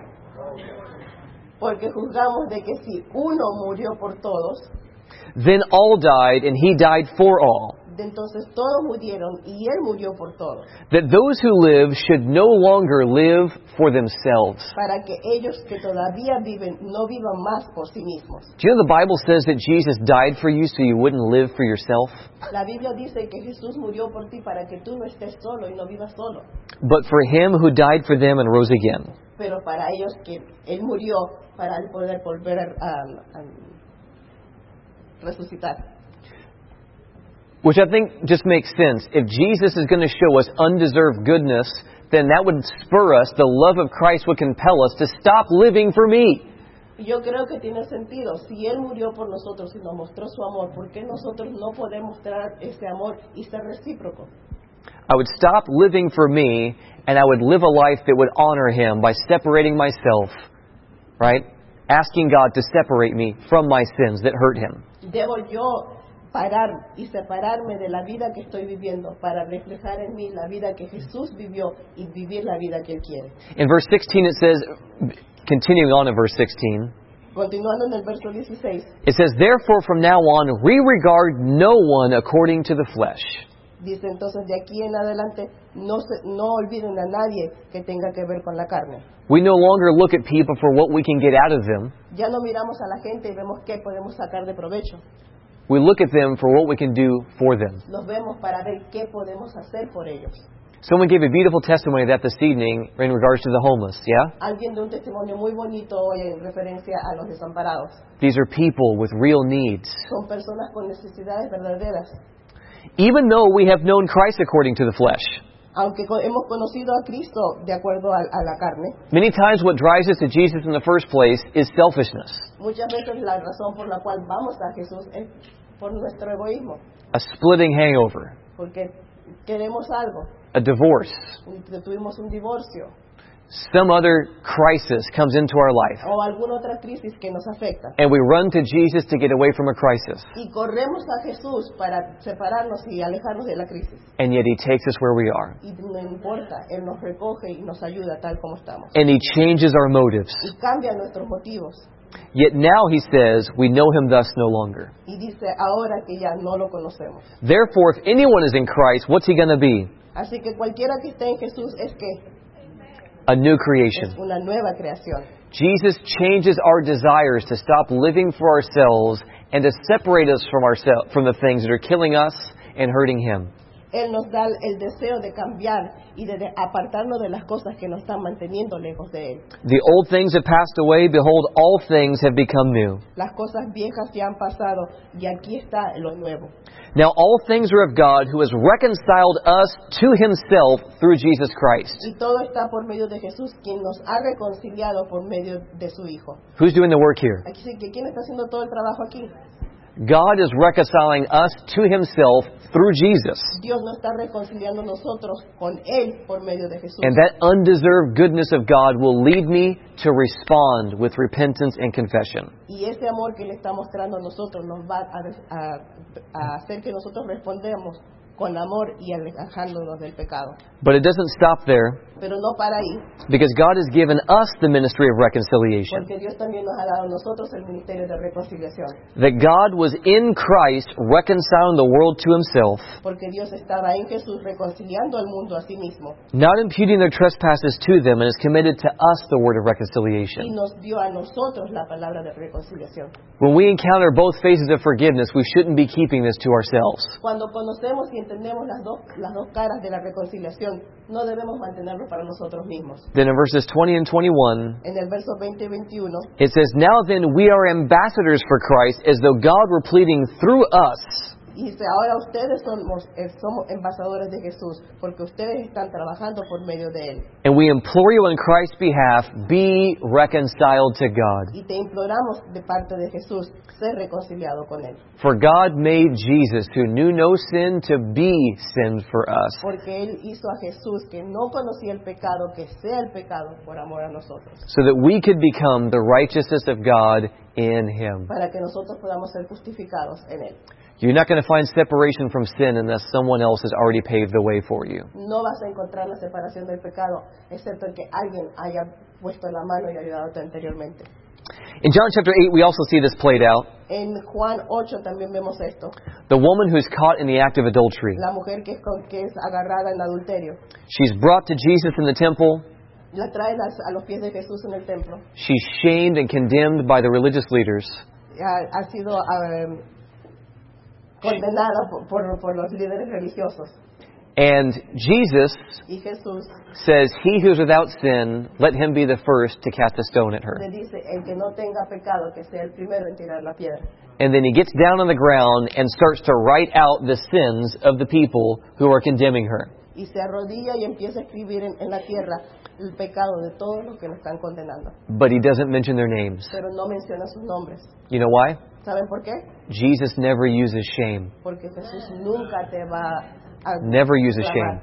Porque juzgamos de que si uno murió por todos, Then all died, and He died for all. de entonces todos murieron y Él murió por todos. That those who live should no longer live for themselves. Para que ellos que todavía viven no vivan más por sí mismos. Do you know the Bible says that Jesus died for you so you wouldn't live for yourself? La Biblia dice que Jesús murió por ti para que tú no estés solo y no vivas solo. But for Him who died for them and rose again. Pero para ellos que Él murió para poder volver a, a resucitar. Which I think just makes sense. If Jesus is going to show us undeserved goodness, then that would spur us, the love of Christ would compel us to stop living for me. Yo creo que tiene sentido. Si Él murió por nosotros y nos mostró su amor, ¿por qué nosotros no podemos mostrar ese amor y ser recíprocos? I would stop living for me, and I would live a life that would honor Him by separating myself, right? Asking God to separate me from my sins that hurt Him. Debo yo parar y separarme de la vida que estoy viviendo para reflejar en mí la vida que Jesús vivió y vivir la vida que Él quiere. In verse sixteen it says, continuing on in verse sixteen, Continuando en el verso dieciséis, it says, "Therefore from now on we regard no one according to the flesh." dice entonces de aquí en adelante no, se, no olviden a nadie que tenga que ver con la carne. We no longer look at people for what we can get out of them. Ya no miramos a la gente y vemos qué podemos sacar de provecho. We look at them for what we can do for them. Nos vemos para ver qué podemos hacer por ellos. Someone gave a beautiful testimony of that this evening in regards to the homeless, yeah? Alguien de un testimonio muy bonito hoy en referencia a los desamparados. These are people with real needs. Son personas con necesidades verdaderas. Even though we have known Christ according to the flesh. Aunque co- hemos conocido a Cristo de acuerdo a, a la carne, Many times what drives us to Jesus in the first place is selfishness. muchas veces la razón por la cual vamos a Jesús es por nuestro egoísmo, A splitting hangover. porque queremos algo, A divorce. y tuvimos un divorcio Some other crisis comes into our life. o alguna otra crisis que nos afecta. And we run to Jesus to get away from a crisis. Y corremos a Jesús para separarnos y alejarnos de la crisis. And yet He takes us where we are. Y no importa, Él nos recoge y nos ayuda tal como estamos. And He changes our motives. Y cambia nuestros motivos. Yet now He says, we know Him thus no longer. Y dice, ahora que ya no lo conocemos. Therefore, if anyone is in Christ, what's he going to be? Así que cualquiera que esté en Jesús es que A new es creation. una nueva creación. Jesus changes our desires to stop living for ourselves and to separate us from ourselves, from the things that are killing us and hurting Him. Él nos da el deseo de cambiar y de, de apartarnos de las cosas que nos están manteniendo lejos de Él. The old things have passed away. Behold, all things have become new. Las cosas viejas ya han pasado y aquí está lo nuevo. Now all things are of God, who has reconciled us to Himself through Jesus Christ. Y todo está por medio de Jesús, quien nos ha reconciliado por medio de su Hijo. Who's doing the work here? Aquí sí que ¿quién está haciendo todo el trabajo aquí? God is reconciling us to Himself through Jesus. Dios nos está reconciliando nosotros con Él por medio de Jesús. And that undeserved goodness of God will lead me to respond with repentance and confession. Y ese amor que le está mostrando a nosotros nos va a, a, a hacer que nosotros respondamos con amor y alejándonos del pecado. But it doesn't stop there, Pero no para ahí, because God has given us the ministry of reconciliation. porque Dios también nos ha dado a nosotros el ministerio de reconciliación. That God was in Christ reconciling the world to Himself, Porque Dios estaba en Jesús reconciliando al mundo a sí mismo not imputing their trespasses to them, and has committed to us the word of y reconciliation. nos dio a nosotros la palabra de reconciliación. When we encounter both phases of forgiveness, we shouldn't be keeping this to ourselves. Cuando conocemos y entendemos las dos, las dos caras de la reconciliación, no debemos mantenerlo para nosotros mismos. Then in verses twenty and twenty-one, En el verso veinte y veintiuno, it says, Now then we are ambassadors for Christ, as though God were pleading through us. y dice, ahora ustedes somos, eh, somos embajadores de Jesús, porque ustedes están trabajando por medio de Él. And we implore you on Christ's behalf, be reconciled to God. Y te imploramos de parte de Jesús, ser reconciliado con Él. For God made Jesus, who knew no sin, to be sin for us, Porque Él hizo a Jesús, que no conocía el pecado, que sea el pecado por amor a nosotros. so that we could become the righteousness of God in Him. Para que nosotros podamos ser justificados en Él. You're not going to find separation from sin unless someone else has already paved the way for you. No vas a encontrar la separación del pecado, excepto el que alguien haya puesto la mano y ayudado anteriormente. In John chapter eight, we also see this played out. En Juan ocho también vemos esto. The woman who's caught in the act of adultery. La mujer que es, con- que es agarrada en adulterio. She's brought to Jesus in the temple. La traen a, a los pies de Jesús en el templo. She's shamed and condemned by the religious leaders. Ha, ha sido ah, condenada por, por, por los líderes religiosos. And Jesus Y Jesús says, He who's without sin, let him be the first to cast a stone at her. le dice, el que no tenga pecado, que sea el primero en tirar la piedra. And then he gets down on the ground and starts to write out the sins of the people who are condemning her. Y se arrodilla y empieza a escribir en, en la tierra el pecado de todos los que lo están condenando. But he doesn't mention their names. Pero no menciona sus nombres. You know why? ¿Saben por qué? Jesus never uses shame. Porque Jesús nunca te va a Never uses clamar. shame.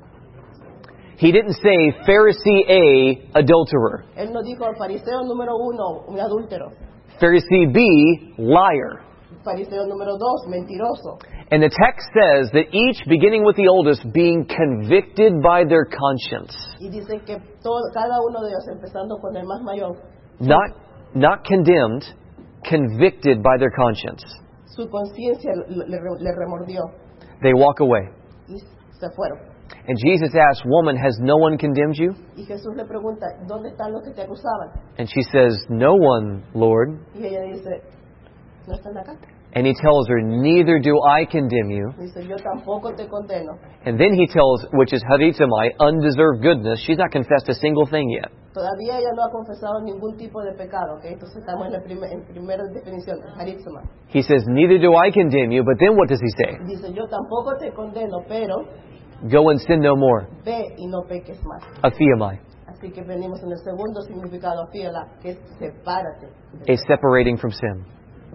He didn't say, Pharisee A, adulterer. Él no dijo fariseo número uno, un adúltero. Pharisee B, liar. Fariseo número dos, mentiroso. And the text says that each, beginning with the oldest, being convicted by their conscience. Y dice que todo, cada uno de ellos, empezando con el más mayor, Not, not condemned, convicted by their conscience. su conciencia le, le, le remordió They walk away. y se fueron. And Jesus asks, Woman, has no one condemned you? Y Jesús le pregunta, ¿dónde están los que te acusaban? And she says, No one, Lord. Y ella dice, ¿no están acá? And he tells her, Neither do I condemn you. Dice, yo tampoco te condeno. And then he tells, which is haritzomai, undeserved goodness. She's not confessed a single thing yet. Todavía ella no ha confesado ningún tipo de pecado, ¿ok? Entonces estamos en la primer, en primera definición, harizoma. He says, Neither do I condemn you. But then what does he say? Dice, yo tampoco te condeno, pero Go and sin no more. ve y no peques más. Atheomai, Así que venimos en el segundo significado, fíjala, que es sepárate. a separating from sin.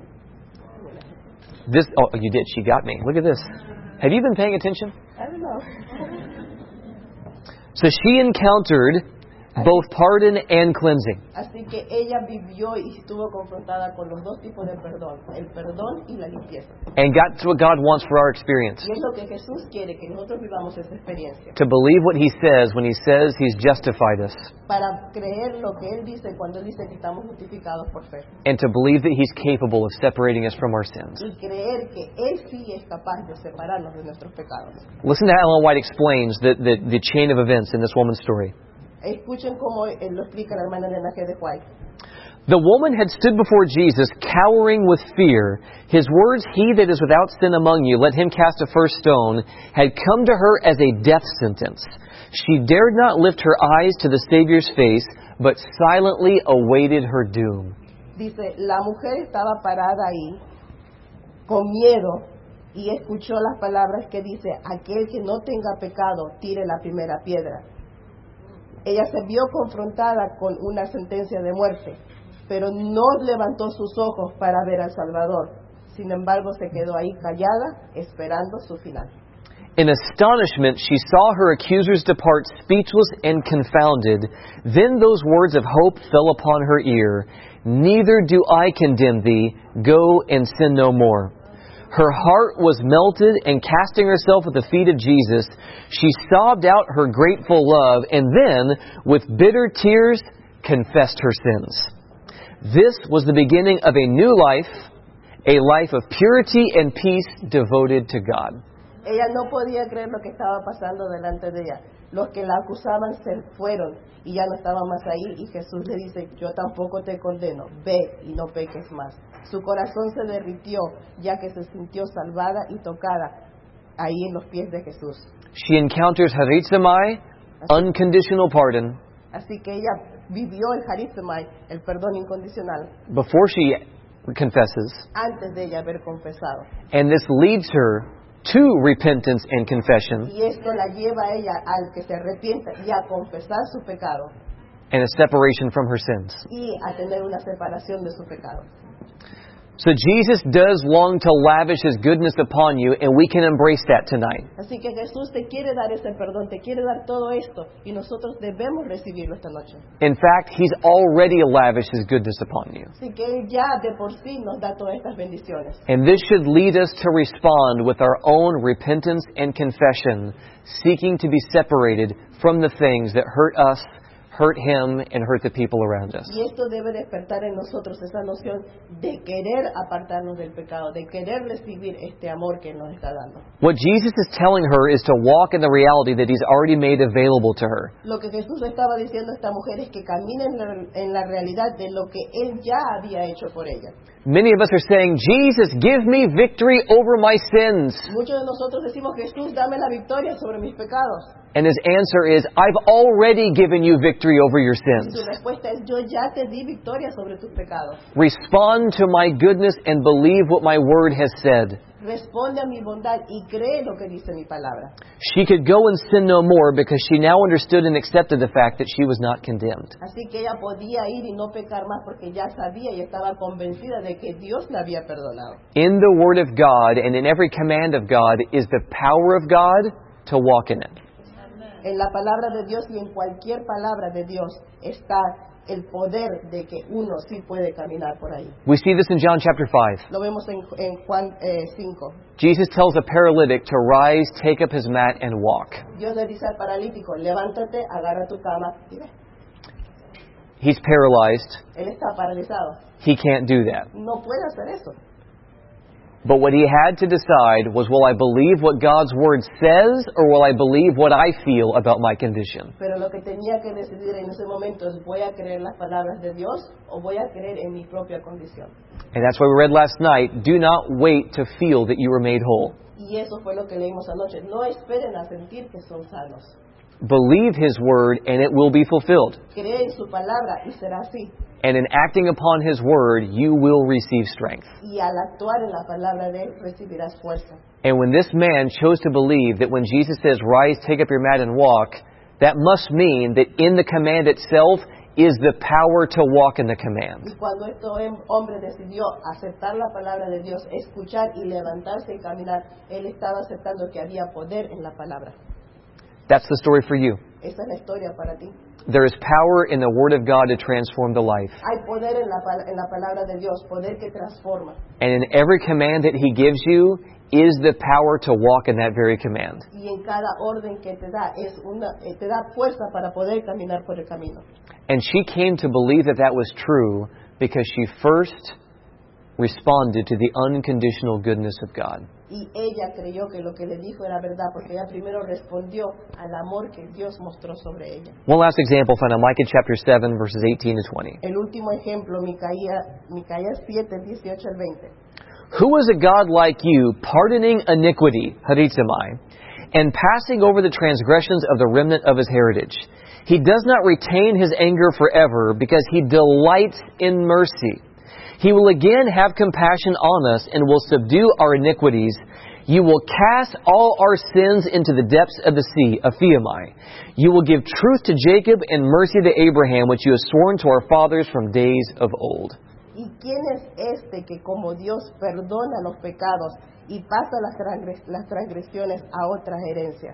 This, oh, you did. She got me. Look at this. Have you been paying attention? I don't know. So she encountered both pardon and cleansing. Así que ella vivió y estuvo confrontada con los dos tipos de perdón, el perdón y la limpieza. And got to what God wants for our experience. Y es lo que Jesús quiere, que nosotros vivamos esa experiencia. To believe what He says when He says He's justified us. Para creer lo que Él dice cuando Él dice que estamos justificados por fe. And to believe that He's capable of separating us from our sins. Y creer que Él sí es capaz de separarnos de nuestros pecados. Listen to how Ellen White explains the, the, the chain of events in this woman's story. Escuchen cómo él lo explica la hermana Elena G. de White. The woman had stood before Jesus, cowering with fear. His words, "He that is without sin among you, let him cast a first stone," had come to her as a death sentence. She dared not lift her eyes to the Savior's face, but silently awaited her doom. Dice, la mujer estaba parada ahí, con miedo, y escuchó las palabras que dice, aquel que no tenga pecado, tire la primera piedra. Ella se vio confrontada con una sentencia de muerte, pero no levantó sus ojos para ver al Salvador. Sin embargo, se quedó ahí callada, esperando su final. In astonishment, she saw her accusers depart speechless and confounded. Then those words of hope fell upon her ear. "Neither do I condemn thee. Go and sin no more." Her heart was melted, and casting herself at the feet of Jesus, she sobbed out her grateful love, and then, with bitter tears, confessed her sins. This was the beginning of a new life, a life of purity and peace devoted to God. Ella no podía creer lo que estaba pasando delante de ella. Los que la acusaban se fueron y ya no estaban más ahí, y Jesús le dice, yo tampoco te condeno, ve y no peques más. Su corazón se derritió ya que se sintió salvada y tocada ahí en los pies de Jesús. She encounters Harizamai, unconditional pardon. Así que ella vivió el Harizamai, el perdón incondicional, before she confesses. antes de ella haber confesado. And this leads her to repentance and confession Y esto la lleva a ella al que se arrepienta y a confesar su pecado and a separation from her sins. y a tener una separación de su pecado. So Jesus does long to lavish His goodness upon you, and we can embrace that tonight. Así que Jesús te quiere dar ese perdón, te quiere dar todo esto, y nosotros debemos recibirlo esta noche. In fact, He's already lavished His goodness upon you. Así que Él ya de por sí nos da todas estas bendiciones. And this should lead us to respond with our own repentance and confession, seeking to be separated from the things that hurt us, hurt Him, and hurt the people around us. Y esto debe despertar en nosotros esa noción de querer apartarnos del pecado, de querer recibir este amor que Él nos está dando. What Jesus is telling her is to walk in the reality that He's already made available to her. Lo que Jesús le estaba diciendo a esta mujer es que camine en la, en la realidad de lo que Él ya había hecho por ella. Many of us are saying, Jesus, give me victory over my sins. Muchos de nosotros decimos, Jesús, dame la victoria sobre mis pecados. And His answer is, I've already given you victory over your Y sins. su respuesta es, yo ya te di victoria sobre tus pecados. Respond to my goodness and believe what my word has said. Responde a mi bondad y cree lo que dice mi palabra. She could go and sin no more because she now understood and accepted the fact that she was not condemned. Así que ella podía ir y no pecar más porque ya sabía y estaba convencida de que Dios la había perdonado. In the Word of God and in every command of God is the power of God to walk in it. En la palabra de Dios y en cualquier palabra de Dios está el poder de que uno sí puede caminar por ahí. We see this in John chapter five. Lo vemos en, en Juan eh, cinco. Jesus tells a paralytic to rise, take up his mat, and walk. Dios le dice al paralítico, levántate, agarra tu cama y ve. He's paralyzed. Él está paralizado. He can't do that. No puede hacer eso. But what he had to decide was, will I believe what God's Word says, or will I believe what I feel about my condition? Pero lo que tenía que decidir en ese momento es, ¿voy a creer las palabras de Dios o voy a creer en mi propia condición? And that's why we read last night, do not wait to feel that you were made whole. Y eso fue lo que leímos anoche. No esperen a sentir que son sanos. Believe His Word, and it will be fulfilled. Cree en su palabra y será así. And in acting upon His Word, you will receive strength. Y al actuar en la palabra de Él recibirás fuerza. And when this man chose to believe that when Jesus says, rise, take up your mat and walk, that must mean that in the command itself is the power to walk in the command. Y cuando este hombre decidió aceptar la palabra de Dios, escuchar y levantarse y caminar, él estaba aceptando que había poder en la palabra. That's the story for you. Esa es la historia para ti. There is power in the Word of God to transform the life. Hay poder en la, en la palabra de Dios, poder que transforma. And in every command that He gives you is the power to walk in that very command. Y en cada orden que te da, es una, te da fuerza para poder caminar por el camino. And she came to believe that that was true because she first responded to the unconditional goodness of God. Y ella creyó que lo que le dijo era verdad, porque ella primero respondió al amor que Dios mostró sobre ella. One last example found in Micah chapter seven, verses eighteen to twenty. El último ejemplo, Micaías, Micaías siete, dieciocho al veinte. Who is a God like you, pardoning iniquity, haritzamai, and passing over the transgressions of the remnant of his heritage? He does not retain his anger forever, because he delights in mercy. He will again have compassion on us and will subdue our iniquities. You will cast all our sins into the depths of the sea, Aphiyamai. You will give truth to Jacob and mercy to Abraham, which you have sworn to our fathers from days of old. ¿Y quién es este que como Dios perdona los pecados y pasa las, transgres- las transgresiones a otras herencias?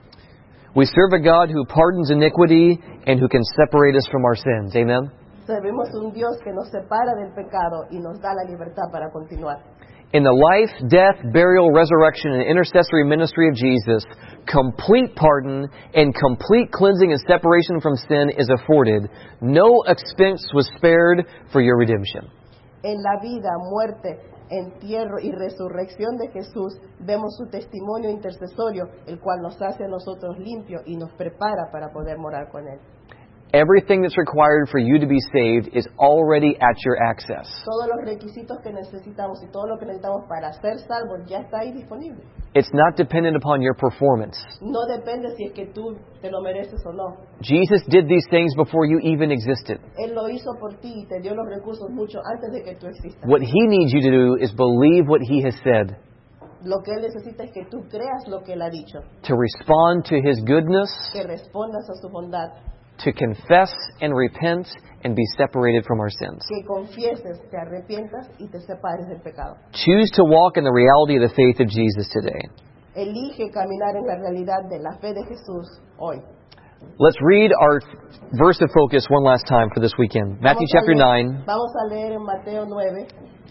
We serve a God who pardons iniquity and who can separate us from our sins. Amen? Servimos un Dios que nos separa del pecado y nos da la libertad para continuar. In the life, death, burial, resurrection, and intercessory ministry of Jesus, complete pardon and complete cleansing and separation from sin is afforded. No expense was spared for your redemption. En la vida, muerte, entierro y resurrección de Jesús, vemos su testimonio intercesorio, el cual nos hace a nosotros limpios y nos prepara para poder morar con Él. Everything that's required for you to be saved is already at your access. Todos los requisitos que necesitamos y todo lo que necesitamos para ser salvos ya está ahí disponible. It's not dependent upon your performance. No depende si es que tú te lo mereces o no. Jesus did these things before you even existed. Él lo hizo por ti y te dio los recursos mucho antes de que tú existas. What He needs you to do is believe what He has said, Lo que Él necesita es que tú creas lo que Él ha dicho, to respond to His goodness, que respondas a su bondad, to confess and repent and be separated from our sins. que confieses, te arrepientas y te separes del pecado. Choose to walk in the reality of the faith of Jesus today. Elige caminar en la realidad de la fe de Jesús hoy. Let's read our verse of focus one last time for this weekend. Matthew Vamos a chapter leer- nine, Vamos a leer en Mateo nueve,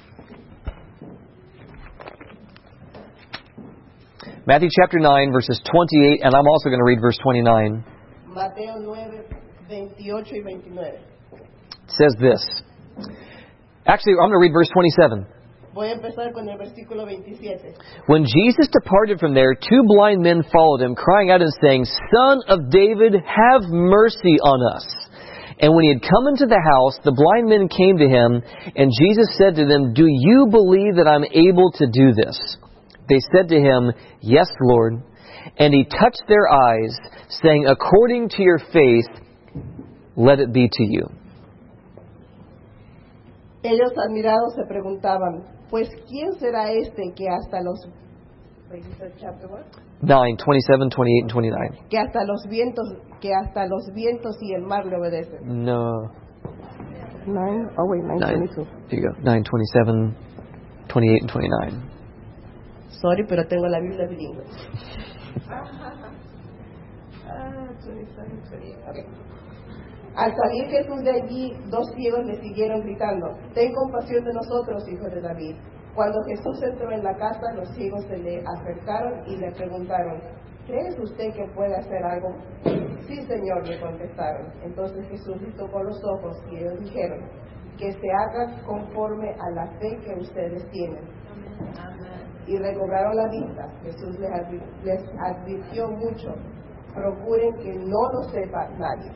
Matthew chapter nine, verses twenty-eight, and I'm also going to read verse twenty-nine. Mateo nueve, veintiocho y veintinueve. It says this. Actually, I'm going to read verse twenty-seven. Voy a empezar con el versículo veintisiete. When Jesus departed from there, two blind men followed him, crying out and saying, Son of David, have mercy on us. And when he had come into the house, the blind men came to him, and Jesus said to them, Do you believe that I'm able to do this? They said to him, Yes, Lord. And he touched their eyes, saying, According to your faith, let it be to you. Ellos admirados se preguntaban, pues ¿quién será este que hasta los nine, twenty-seven, twenty-eight, and twenty-nine. que hasta los vientos que hasta los vientos y el mar le obedecen? No. Nine. Oh wait, nine, Nine. twenty-two. Here you go. nine, twenty-seven, twenty-eight, and twenty-nine. Sorry, pero tengo la Biblia bilingüe. Okay. Al salir Jesús de allí, dos ciegos le siguieron gritando, ten compasión de nosotros, hijo de David. Cuando Jesús entró en la casa, los ciegos se le acercaron y le preguntaron, ¿cree usted que puede hacer algo? Sí, Señor, le contestaron. Entonces Jesús les tocó los ojos y ellos dijeron, que se haga conforme a la fe que ustedes tienen. Y recobraron la vista. Jesús les, advi- les advirtió mucho, procuren que no lo sepa nadie.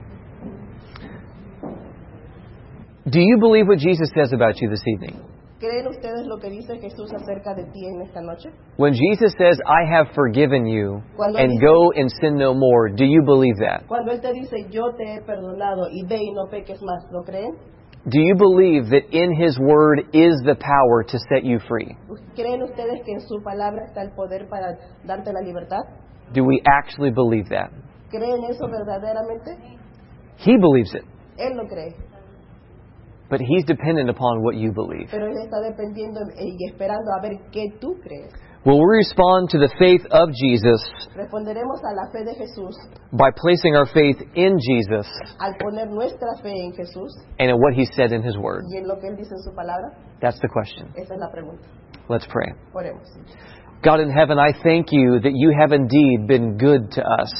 Do you believe what Jesus says about you this evening? ¿Creen ustedes lo que dice Jesús acerca de ti en esta noche? When Jesus says, I have forgiven you Cuando and dice- go and sin no more, do you believe that? Cuando Él te dice, yo te he perdonado y ve y no peques más, ¿lo creen? Do you believe that in His Word is the power to set you free? ¿Creen ustedes que en su palabra está el poder para darte la libertad? Do we actually believe that? ¿Creen eso verdaderamente? He believes it, Él lo cree, but He's dependent upon what you believe. pero Él está dependiendo y esperando a ver qué tú crees. Will we respond to the faith of Jesus Responderemos a la fe de Jesús by placing our faith in Jesus al poner nuestra fe en Jesús and in what He said in His Word? y en lo que Él dice en su palabra. That's the question. Esa es la pregunta. Let's pray. Oremos. God in heaven, I thank you that you have indeed been good to us.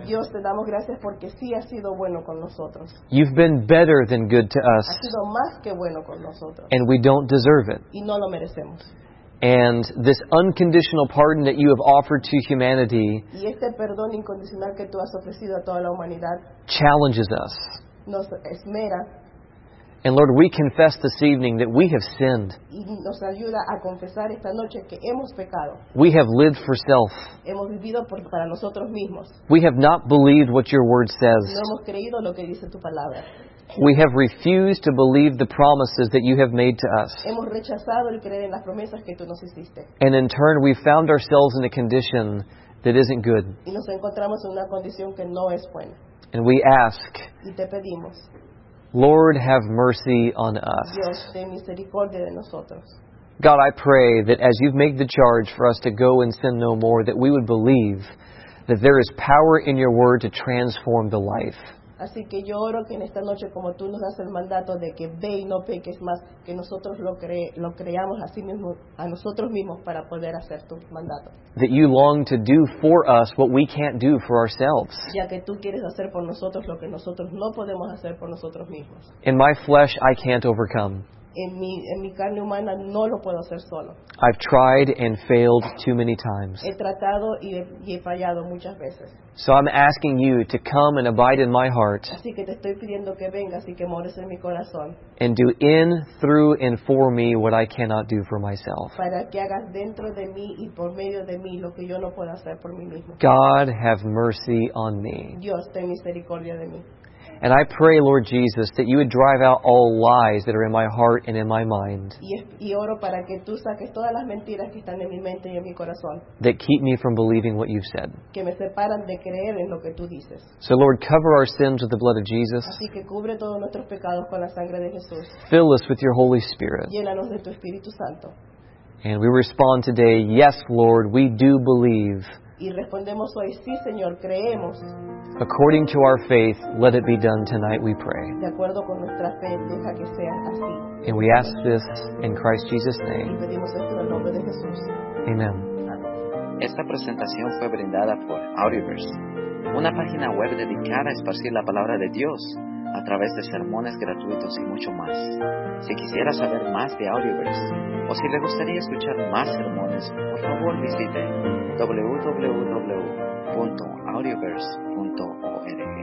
Dios, te damos gracias porque sí has sido bueno con nosotros. You've been better than good to us, Has sido más que bueno con nosotros. and we don't deserve it. Y no lo merecemos. And this unconditional pardon that you have offered to humanity Y este perdón incondicional que tú has ofrecido a toda la humanidad challenges us. nos esmera And Lord, we confess this evening that we have sinned. y nos ayuda a confesar esta noche que hemos pecado. We have lived for self. Hemos vivido por, para nosotros mismos. We have not believed what your word says. No hemos creído lo que dice tu palabra. We have refused to believe the promises that you have made to us. Hemos rechazado el creer en las promesas que tú nos hiciste. And in turn, we found ourselves in a condition that isn't good. Y nos encontramos en una condición que no es buena. And we ask, Y te pedimos, Lord, have mercy on us. Dios, ten misericordia de nosotros. God, I pray that as you've made the charge for us to go and sin no more, that we would believe that there is power in your word to transform the life. Así que yo oro que en esta noche, como tú nos das el mandato de que ve y no peques más, que nosotros lo, cre lo creamos a sí mismos, a nosotros mismos para poder hacer tu mandato. That you long to do for us what we can't do for ourselves. Ya que tú quieres hacer por nosotros lo que nosotros no podemos hacer por nosotros mismos. In my flesh, I can't overcome. En mi, en mi carne humana no lo puedo hacer solo. I've tried and failed too many times. He tratado y he, y he fallado muchas veces. So I'm asking you to come and abide in my heart Así que te estoy pidiendo que vengas y que mores en mi corazón and do in, through, and for me what I cannot do for myself. para que hagas dentro de mí y por medio de mí lo que yo no puedo hacer por mí mismo. God, have mercy on me. Dios, ten misericordia de mí. And I pray, Lord Jesus, that you would drive out all lies that are in my heart and in my mind Y, es- y oro para que tú saques todas las mentiras que están en mi mente y en mi corazón, that keep me from believing what you've said. que me separan de creer en lo que tú dices. So, Lord, cover our sins with the blood of Jesus. Así que cubre todos nuestros pecados con la sangre de Jesús. Fill us with your Holy Spirit. Llénanos de tu Espíritu Santo. And we respond today, yes, Lord, we do believe. Y respondemos hoy, sí, Señor, creemos. According to our faith, let it be done tonight, we pray. De acuerdo con nuestra fe, deja que sea así. And we ask this in Christ Jesus' Y name. pedimos esto en el nombre de Jesús. Amen. Amén. Esta presentación fue brindada por Audioverse, una página web dedicada a esparcir la palabra de Dios a través de sermones gratuitos y mucho más. Si quisiera saber más de Audioverse o si le gustaría escuchar más sermones, por favor visite w w w punto audioverse punto org.